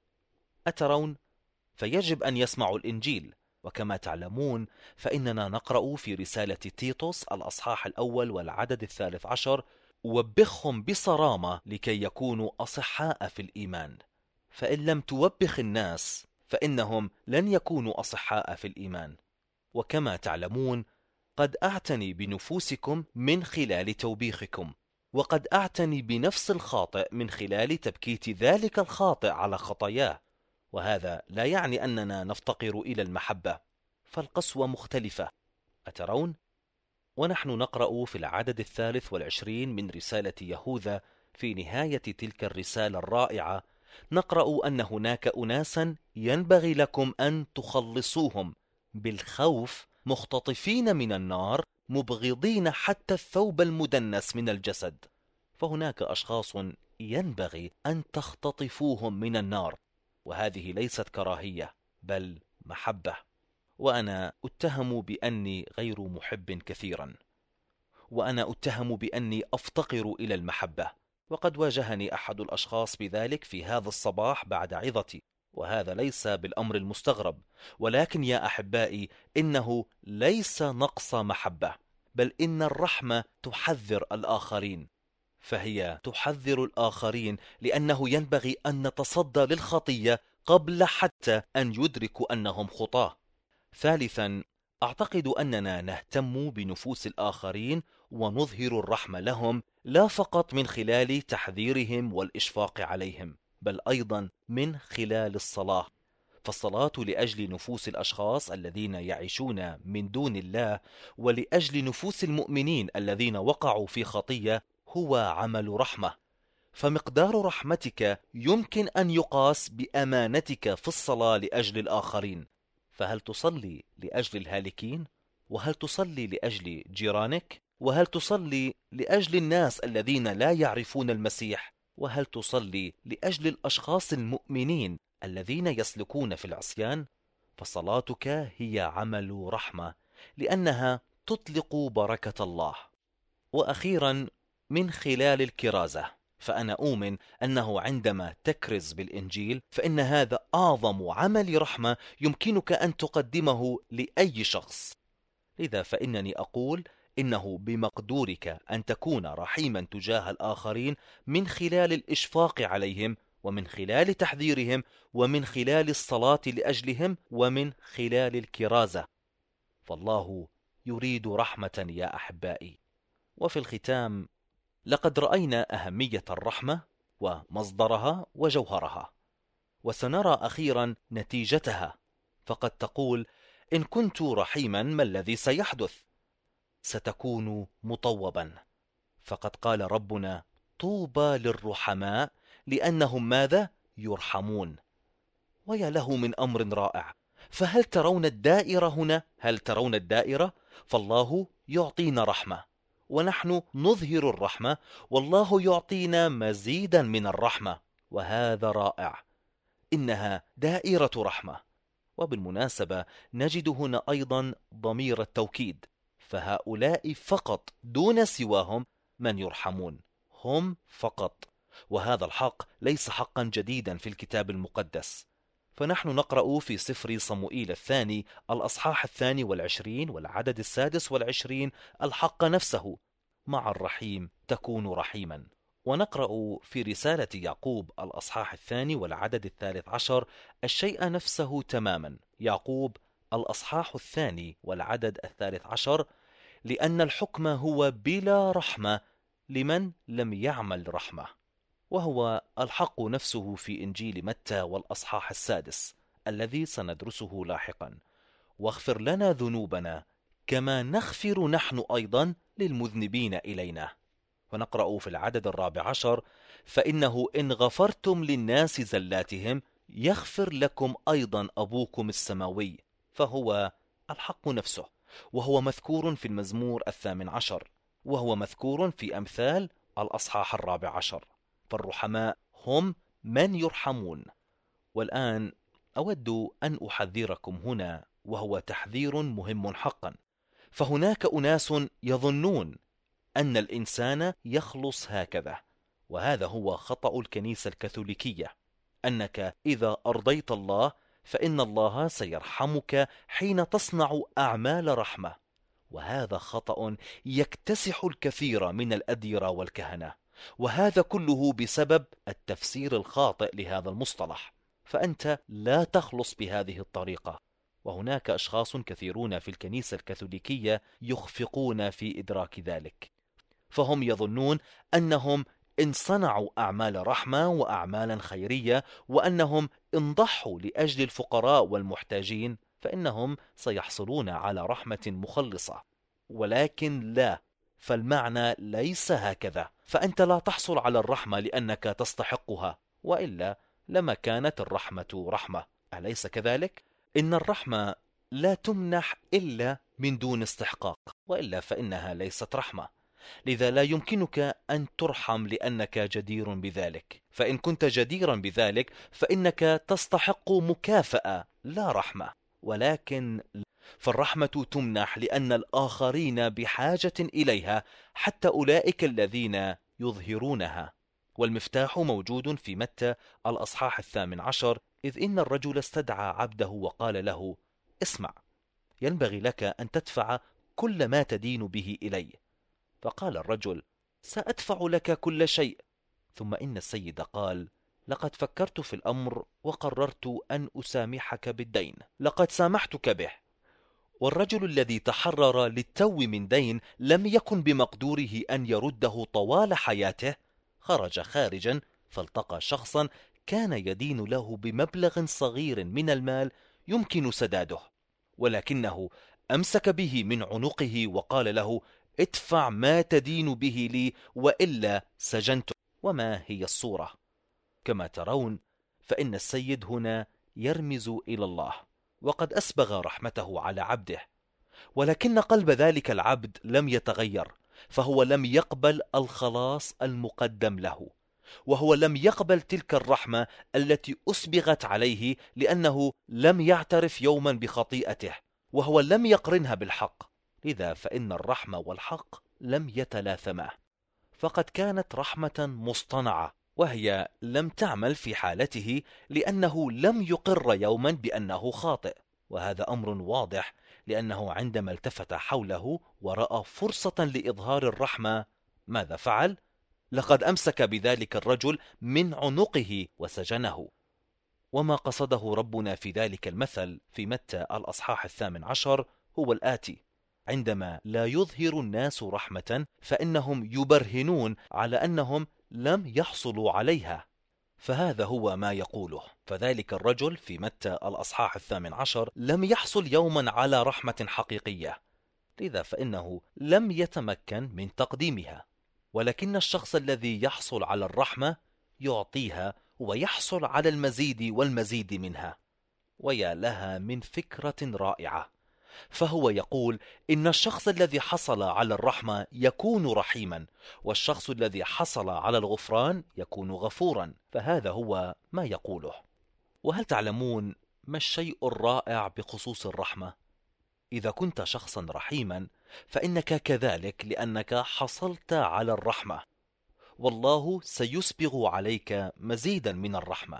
أترون؟ فيجب أن يسمعوا الإنجيل. وكما تعلمون فإننا نقرأ في رسالة تيتوس الأصحاح الأول والعدد الثالث عشر: وبخهم بصرامة لكي يكونوا أصحاء في الإيمان. فإن لم توبخ الناس فإنهم لن يكونوا أصحاء في الإيمان. وكما تعلمون قد أعتني بنفوسكم من خلال توبيخكم، وقد أعتني بنفس الخاطئ من خلال تبكيت ذلك الخاطئ على خطاياه. وهذا لا يعني أننا نفتقر إلى المحبة، فالقسوة مختلفة. أترون؟ ونحن نقرأ في العدد الثالث والعشرين من رسالة يهوذا في نهاية تلك الرسالة الرائعة، نقرأ أن هناك أناسا ينبغي لكم أن تخلصوهم بالخوف، مختطفين من النار، مبغضين حتى الثوب المدنس من الجسد. فهناك أشخاص ينبغي أن تختطفوهم من النار، وهذه ليست كراهية بل محبة. وأنا أتهم بأني غير محب كثيرا، وأنا أتهم بأني أفتقر إلى المحبة، وقد واجهني أحد الأشخاص بذلك في هذا الصباح بعد عظتي. وهذا ليس بالأمر المستغرب، ولكن يا أحبائي إنه ليس نقص محبة، بل إن الرحمة تحذر الآخرين. فهي تحذر الآخرين لأنه ينبغي أن نتصدى للخطية قبل حتى أن يدركوا أنهم خطاة. ثالثا، أعتقد أننا نهتم بنفوس الآخرين ونظهر الرحمة لهم، لا فقط من خلال تحذيرهم والإشفاق عليهم، بل أيضا من خلال الصلاة. فالصلاة لأجل نفوس الأشخاص الذين يعيشون من دون الله، ولأجل نفوس المؤمنين الذين وقعوا في خطية، هو عمل رحمة. فمقدار رحمتك يمكن أن يقاس بأمانتك في الصلاة لأجل الآخرين. فهل تصلي لأجل الهالكين؟ وهل تصلي لأجل جيرانك؟ وهل تصلي لأجل الناس الذين لا يعرفون المسيح؟ وهل تصلي لأجل الأشخاص المؤمنين الذين يسلكون في العصيان؟ فصلاتك هي عمل رحمة، لأنها تطلق بركة الله. وأخيرا، من خلال الكرازة، فأنا أؤمن أنه عندما تكرز بالإنجيل فإن هذا أعظم عمل رحمة يمكنك أن تقدمه لأي شخص. لذا فإنني أقول إنه بمقدورك أن تكون رحيما تجاه الآخرين من خلال الإشفاق عليهم، ومن خلال تحذيرهم، ومن خلال الصلاة لأجلهم، ومن خلال الكرازة. فالله يريد رحمة يا أحبائي. وفي الختام، لقد رأينا أهمية الرحمة ومصدرها وجوهرها، وسنرى أخيرا نتيجتها. فقد تقول: إن كنت رحيما ما الذي سيحدث؟ ستكون مطوبا. فقد قال ربنا: طوبى للرحماء لأنهم ماذا؟ يرحمون. ويا له من أمر رائع. فهل ترون الدائرة هنا؟ هل ترون الدائرة؟ فالله يعطينا رحمة، ونحن نظهر الرحمة، والله يعطينا مزيدا من الرحمة، وهذا رائع. إنها دائرة رحمة. وبالمناسبة نجد هنا أيضا ضمير التوكيد، فهؤلاء فقط دون سواهم من يرحمون، هم فقط. وهذا الحق ليس حقا جديدا في الكتاب المقدس. فنحن نقرأ في سفر صموئيل الثاني الأصحاح الثاني والعشرين والعدد السادس والعشرين الحق نفسه: مع الرحيم تكون رحيما. ونقرأ في رسالة يعقوب الأصحاح الثاني والعدد الثالث عشر الشيء نفسه تماما. يعقوب الأصحاح الثاني والعدد الثالث عشر: لأن الحكم هو بلا رحمة لمن لم يعمل رحمة. وهو الحق نفسه في إنجيل متى والأصحاح السادس الذي سندرسه لاحقا: واغفر لنا ذنوبنا كما نغفر نحن أيضا للمذنبين إلينا. ونقرأ في العدد الرابع عشر: فإنه إن غفرتم للناس زلاتهم يغفر لكم أيضا أبوكم السماوي. فهو الحق نفسه. وهو مذكور في المزمور الثامن عشر، وهو مذكور في أمثال الأصحاح الرابع عشر. فالرحماء هم من يرحمون. والآن أود أن أحذركم هنا، وهو تحذير مهم حقا، فهناك أناس يظنون أن الإنسان يخلص هكذا، وهذا هو خطأ الكنيسة الكاثوليكية، أنك إذا أرضيت الله فإن الله سيرحمك حين تصنع أعمال رحمة، وهذا خطأ يكتسح الكثير من الأديرة والكهنة، وهذا كله بسبب التفسير الخاطئ لهذا المصطلح. فأنت لا تخلص بهذه الطريقة، وهناك أشخاص كثيرون في الكنيسة الكاثوليكية يخفقون في إدراك ذلك، فهم يظنون أنهم إن صنعوا أعمال رحمة وأعمالا خيرية، وأنهم إن ضحوا لأجل الفقراء والمحتاجين، فإنهم سيحصلون على رحمة مخلصة. ولكن لا، فالمعنى ليس هكذا. فأنت لا تحصل على الرحمة لأنك تستحقها، وإلا لما كانت الرحمة رحمة، أليس كذلك؟ إن الرحمة لا تمنح إلا من دون استحقاق، وإلا فإنها ليست رحمة. لذا لا يمكنك أن ترحم لأنك جدير بذلك، فإن كنت جديرا بذلك فإنك تستحق مكافأة لا رحمة. ولكن فالرحمة تمنح لأن الآخرين بحاجة إليها، حتى أولئك الذين يظهرونها. والمفتاح موجود في متى الأصحاح الثامن عشر، إذ إن الرجل استدعى عبده وقال له: اسمع، ينبغي لك أن تدفع كل ما تدين به إلي. فقال الرجل: سأدفع لك كل شيء. ثم إن السيد قال: لقد فكرت في الأمر وقررت أن أسامحك بالدين، لقد سامحتك به. والرجل الذي تحرر للتو من دين لم يكن بمقدوره أن يرده طوال حياته، خرج خارجا فالتقى شخصا كان يدين له بمبلغ صغير من المال يمكن سداده، ولكنه أمسك به من عنقه وقال له: ادفع ما تدين به لي وإلا سجنته. وما هي الصورة؟ كما ترون فإن السيد هنا يرمز إلى الله، وقد أسبغ رحمته على عبده، ولكن قلب ذلك العبد لم يتغير، فهو لم يقبل الخلاص المقدم له، وهو لم يقبل تلك الرحمة التي أسبغت عليه، لأنه لم يعترف يوما بخطيئته، وهو لم يقرنها بالحق. لذا فإن الرحمة والحق لم يتلاثما، فقد كانت رحمة مصطنعة، وهي لم تعمل في حالته لأنه لم يقر يوما بأنه خاطئ. وهذا أمر واضح، لأنه عندما التفت حوله ورأى فرصة لإظهار الرحمة، ماذا فعل؟ لقد أمسك بذلك الرجل من عنقه وسجنه. وما قصده ربنا في ذلك المثل في متى الأصحاح الثامن عشر هو الآتي: عندما لا يظهر الناس رحمة فإنهم يبرهنون على أنهم لم يحصلوا عليها. فهذا هو ما يقوله. فذلك الرجل في متى الأصحاح الثامن عشر لم يحصل يوما على رحمة حقيقية، لذا فإنه لم يتمكن من تقديمها. ولكن الشخص الذي يحصل على الرحمة يعطيها ويحصل على المزيد والمزيد منها. ويا لها من فكرة رائعة! فهو يقول إن الشخص الذي حصل على الرحمة يكون رحيما، والشخص الذي حصل على الغفران يكون غفورا. فهذا هو ما يقوله. وهل تعلمون ما الشيء الرائع بخصوص الرحمة؟ إذا كنت شخصا رحيما فإنك كذلك، لأنك حصلت على الرحمة، والله سيسبغ عليك مزيدا من الرحمة.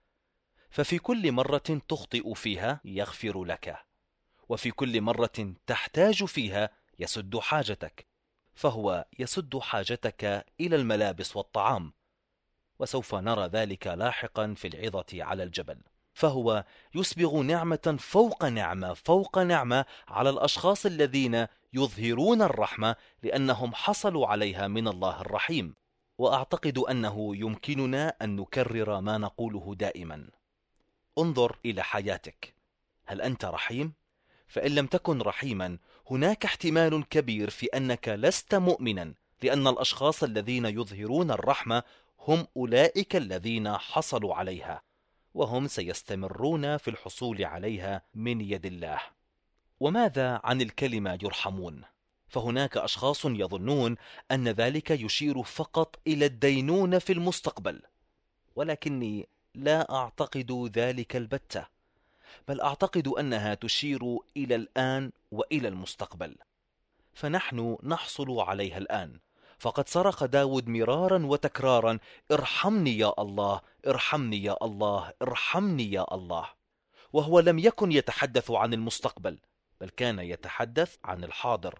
ففي كل مرة تخطئ فيها يغفر لك، وفي كل مرة تحتاج فيها يسد حاجتك، فهو يسد حاجتك إلى الملابس والطعام، وسوف نرى ذلك لاحقا في العظة على الجبل. فهو يسبغ نعمة فوق نعمة فوق نعمة على الأشخاص الذين يظهرون الرحمة، لأنهم حصلوا عليها من الله الرحيم. وأعتقد أنه يمكننا أن نكرر ما نقوله دائما: انظر إلى حياتك، هل أنت رحيم؟ فإن لم تكن رحيما هناك احتمال كبير في أنك لست مؤمنا، لأن الأشخاص الذين يظهرون الرحمة هم أولئك الذين حصلوا عليها، وهم سيستمرون في الحصول عليها من يد الله. وماذا عن الكلمة يرحمون؟ فهناك أشخاص يظنون أن ذلك يشير فقط إلى الدينونة في المستقبل، ولكني لا أعتقد ذلك البتة، بل أعتقد أنها تشير إلى الآن وإلى المستقبل، فنحن نحصل عليها الآن. فقد صرخ داود مرارا وتكرارا: ارحمني يا الله، ارحمني يا الله، ارحمني يا الله. وهو لم يكن يتحدث عن المستقبل، بل كان يتحدث عن الحاضر.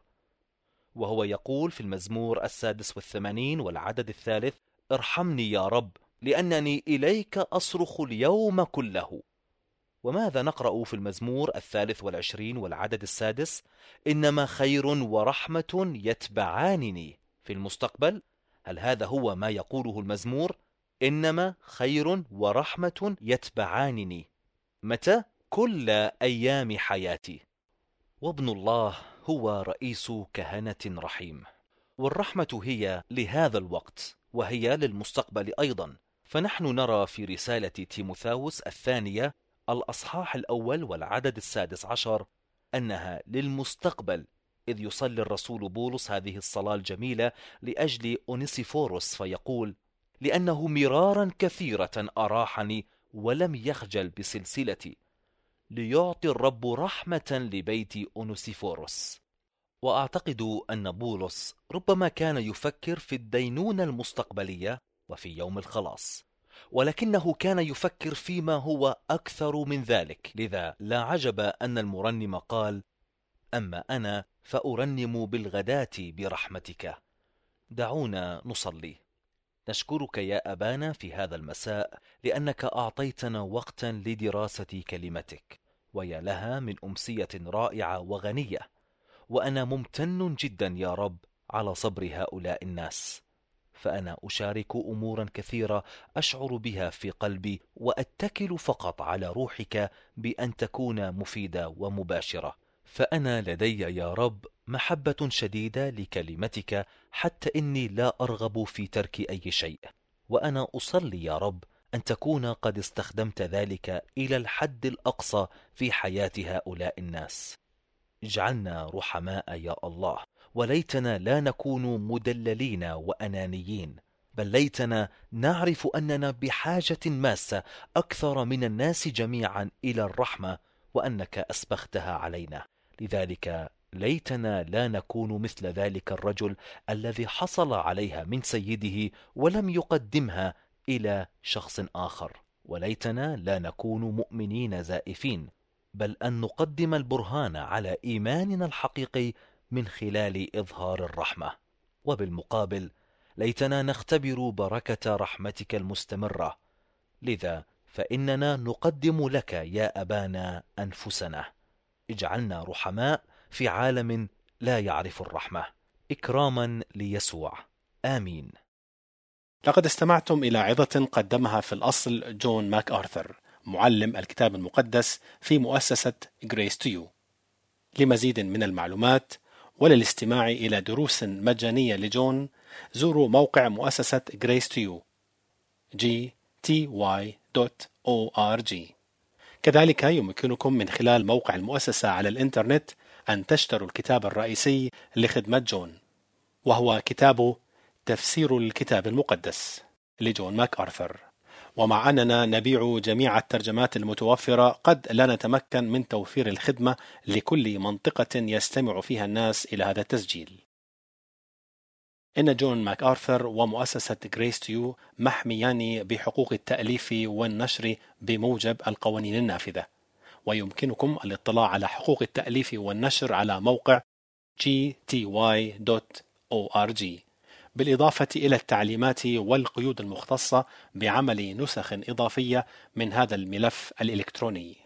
وهو يقول في المزمور السادس والثمانين والعدد الثالث: ارحمني يا رب، لأنني إليك أصرخ اليوم كله. وماذا نقرأ في المزمور الثالث والعشرين والعدد السادس؟ إنما خير ورحمة يتبعانني. في المستقبل، هل هذا هو ما يقوله المزمور؟ إنما خير ورحمة يتبعانني. متى؟ كل أيام حياتي. وابن الله هو رئيس كهنة رحيم، والرحمة هي لهذا الوقت، وهي للمستقبل أيضا. فنحن نرى في رسالة تيموثاوس الثانية الأصحاح الأول والعدد السادس عشر أنها للمستقبل، إذ يصلي الرسول بولس هذه الصلاة الجميلة لأجل أونيسيفوروس فيقول: لأنه مرارا كثيرة أراحني ولم يخجل بسلسلتي، ليعطي الرب رحمة لبيت أونيسيفوروس. وأعتقد أن بولس ربما كان يفكر في الدينونة المستقبلية وفي يوم الخلاص، ولكنه كان يفكر فيما هو أكثر من ذلك. لذا لا عجب أن المرنم قال: أما أنا فأرنم بالغداة برحمتك. دعونا نصلي. نشكرك يا أبانا في هذا المساء لأنك أعطيتنا وقتا لدراسة كلمتك، ويا لها من أمسية رائعة وغنية. وأنا ممتن جدا يا رب على صبر هؤلاء الناس، فأنا أشارك أمورا كثيرة أشعر بها في قلبي، وأتكل فقط على روحك بأن تكون مفيدة ومباشرة. فأنا لدي يا رب محبة شديدة لكلمتك، حتى إني لا أرغب في ترك أي شيء. وأنا أصلي يا رب أن تكون قد استخدمت ذلك إلى الحد الأقصى في حياة هؤلاء الناس. اجعلنا رحماء يا الله، وليتنا لا نكون مدللين وأنانيين، بل ليتنا نعرف أننا بحاجة ماسة أكثر من الناس جميعا إلى الرحمة، وأنك أسبغتها علينا. لذلك ليتنا لا نكون مثل ذلك الرجل الذي حصل عليها من سيده ولم يقدمها إلى شخص آخر. وليتنا لا نكون مؤمنين زائفين، بل أن نقدم البرهان على إيماننا الحقيقي من خلال إظهار الرحمة. وبالمقابل ليتنا نختبر بركة رحمتك المستمرة. لذا فإننا نقدم لك يا أبانا أنفسنا. اجعلنا رحماء في عالم لا يعرف الرحمة، إكراما ليسوع. آمين. لقد استمعتم إلى عظة قدمها في الأصل جون ماك آرثر، معلم الكتاب المقدس في مؤسسة Grace to You. لمزيد من المعلومات وللاستماع إلى دروس مجانية لجون، زوروا موقع مؤسسة Grace to You جي تي واي دوت أو آر جي. كذلك يمكنكم من خلال موقع المؤسسة على الإنترنت أن تشتروا الكتاب الرئيسي لخدمة جون، وهو كتاب تفسير الكتاب المقدس لجون ماك آرثر. ومع أننا نبيع جميع الترجمات المتوفرة، قد لا نتمكن من توفير الخدمة لكل منطقة يستمع فيها الناس إلى هذا التسجيل. إن جون ماك آرثر ومؤسسة Grace to You محميان بحقوق التأليف والنشر بموجب القوانين النافذة، ويمكنكم الاطلاع على حقوق التأليف والنشر على موقع جي تي واي دوت أو آر جي، بالإضافة إلى التعليمات والقيود المختصة بعمل نسخ إضافية من هذا الملف الإلكتروني.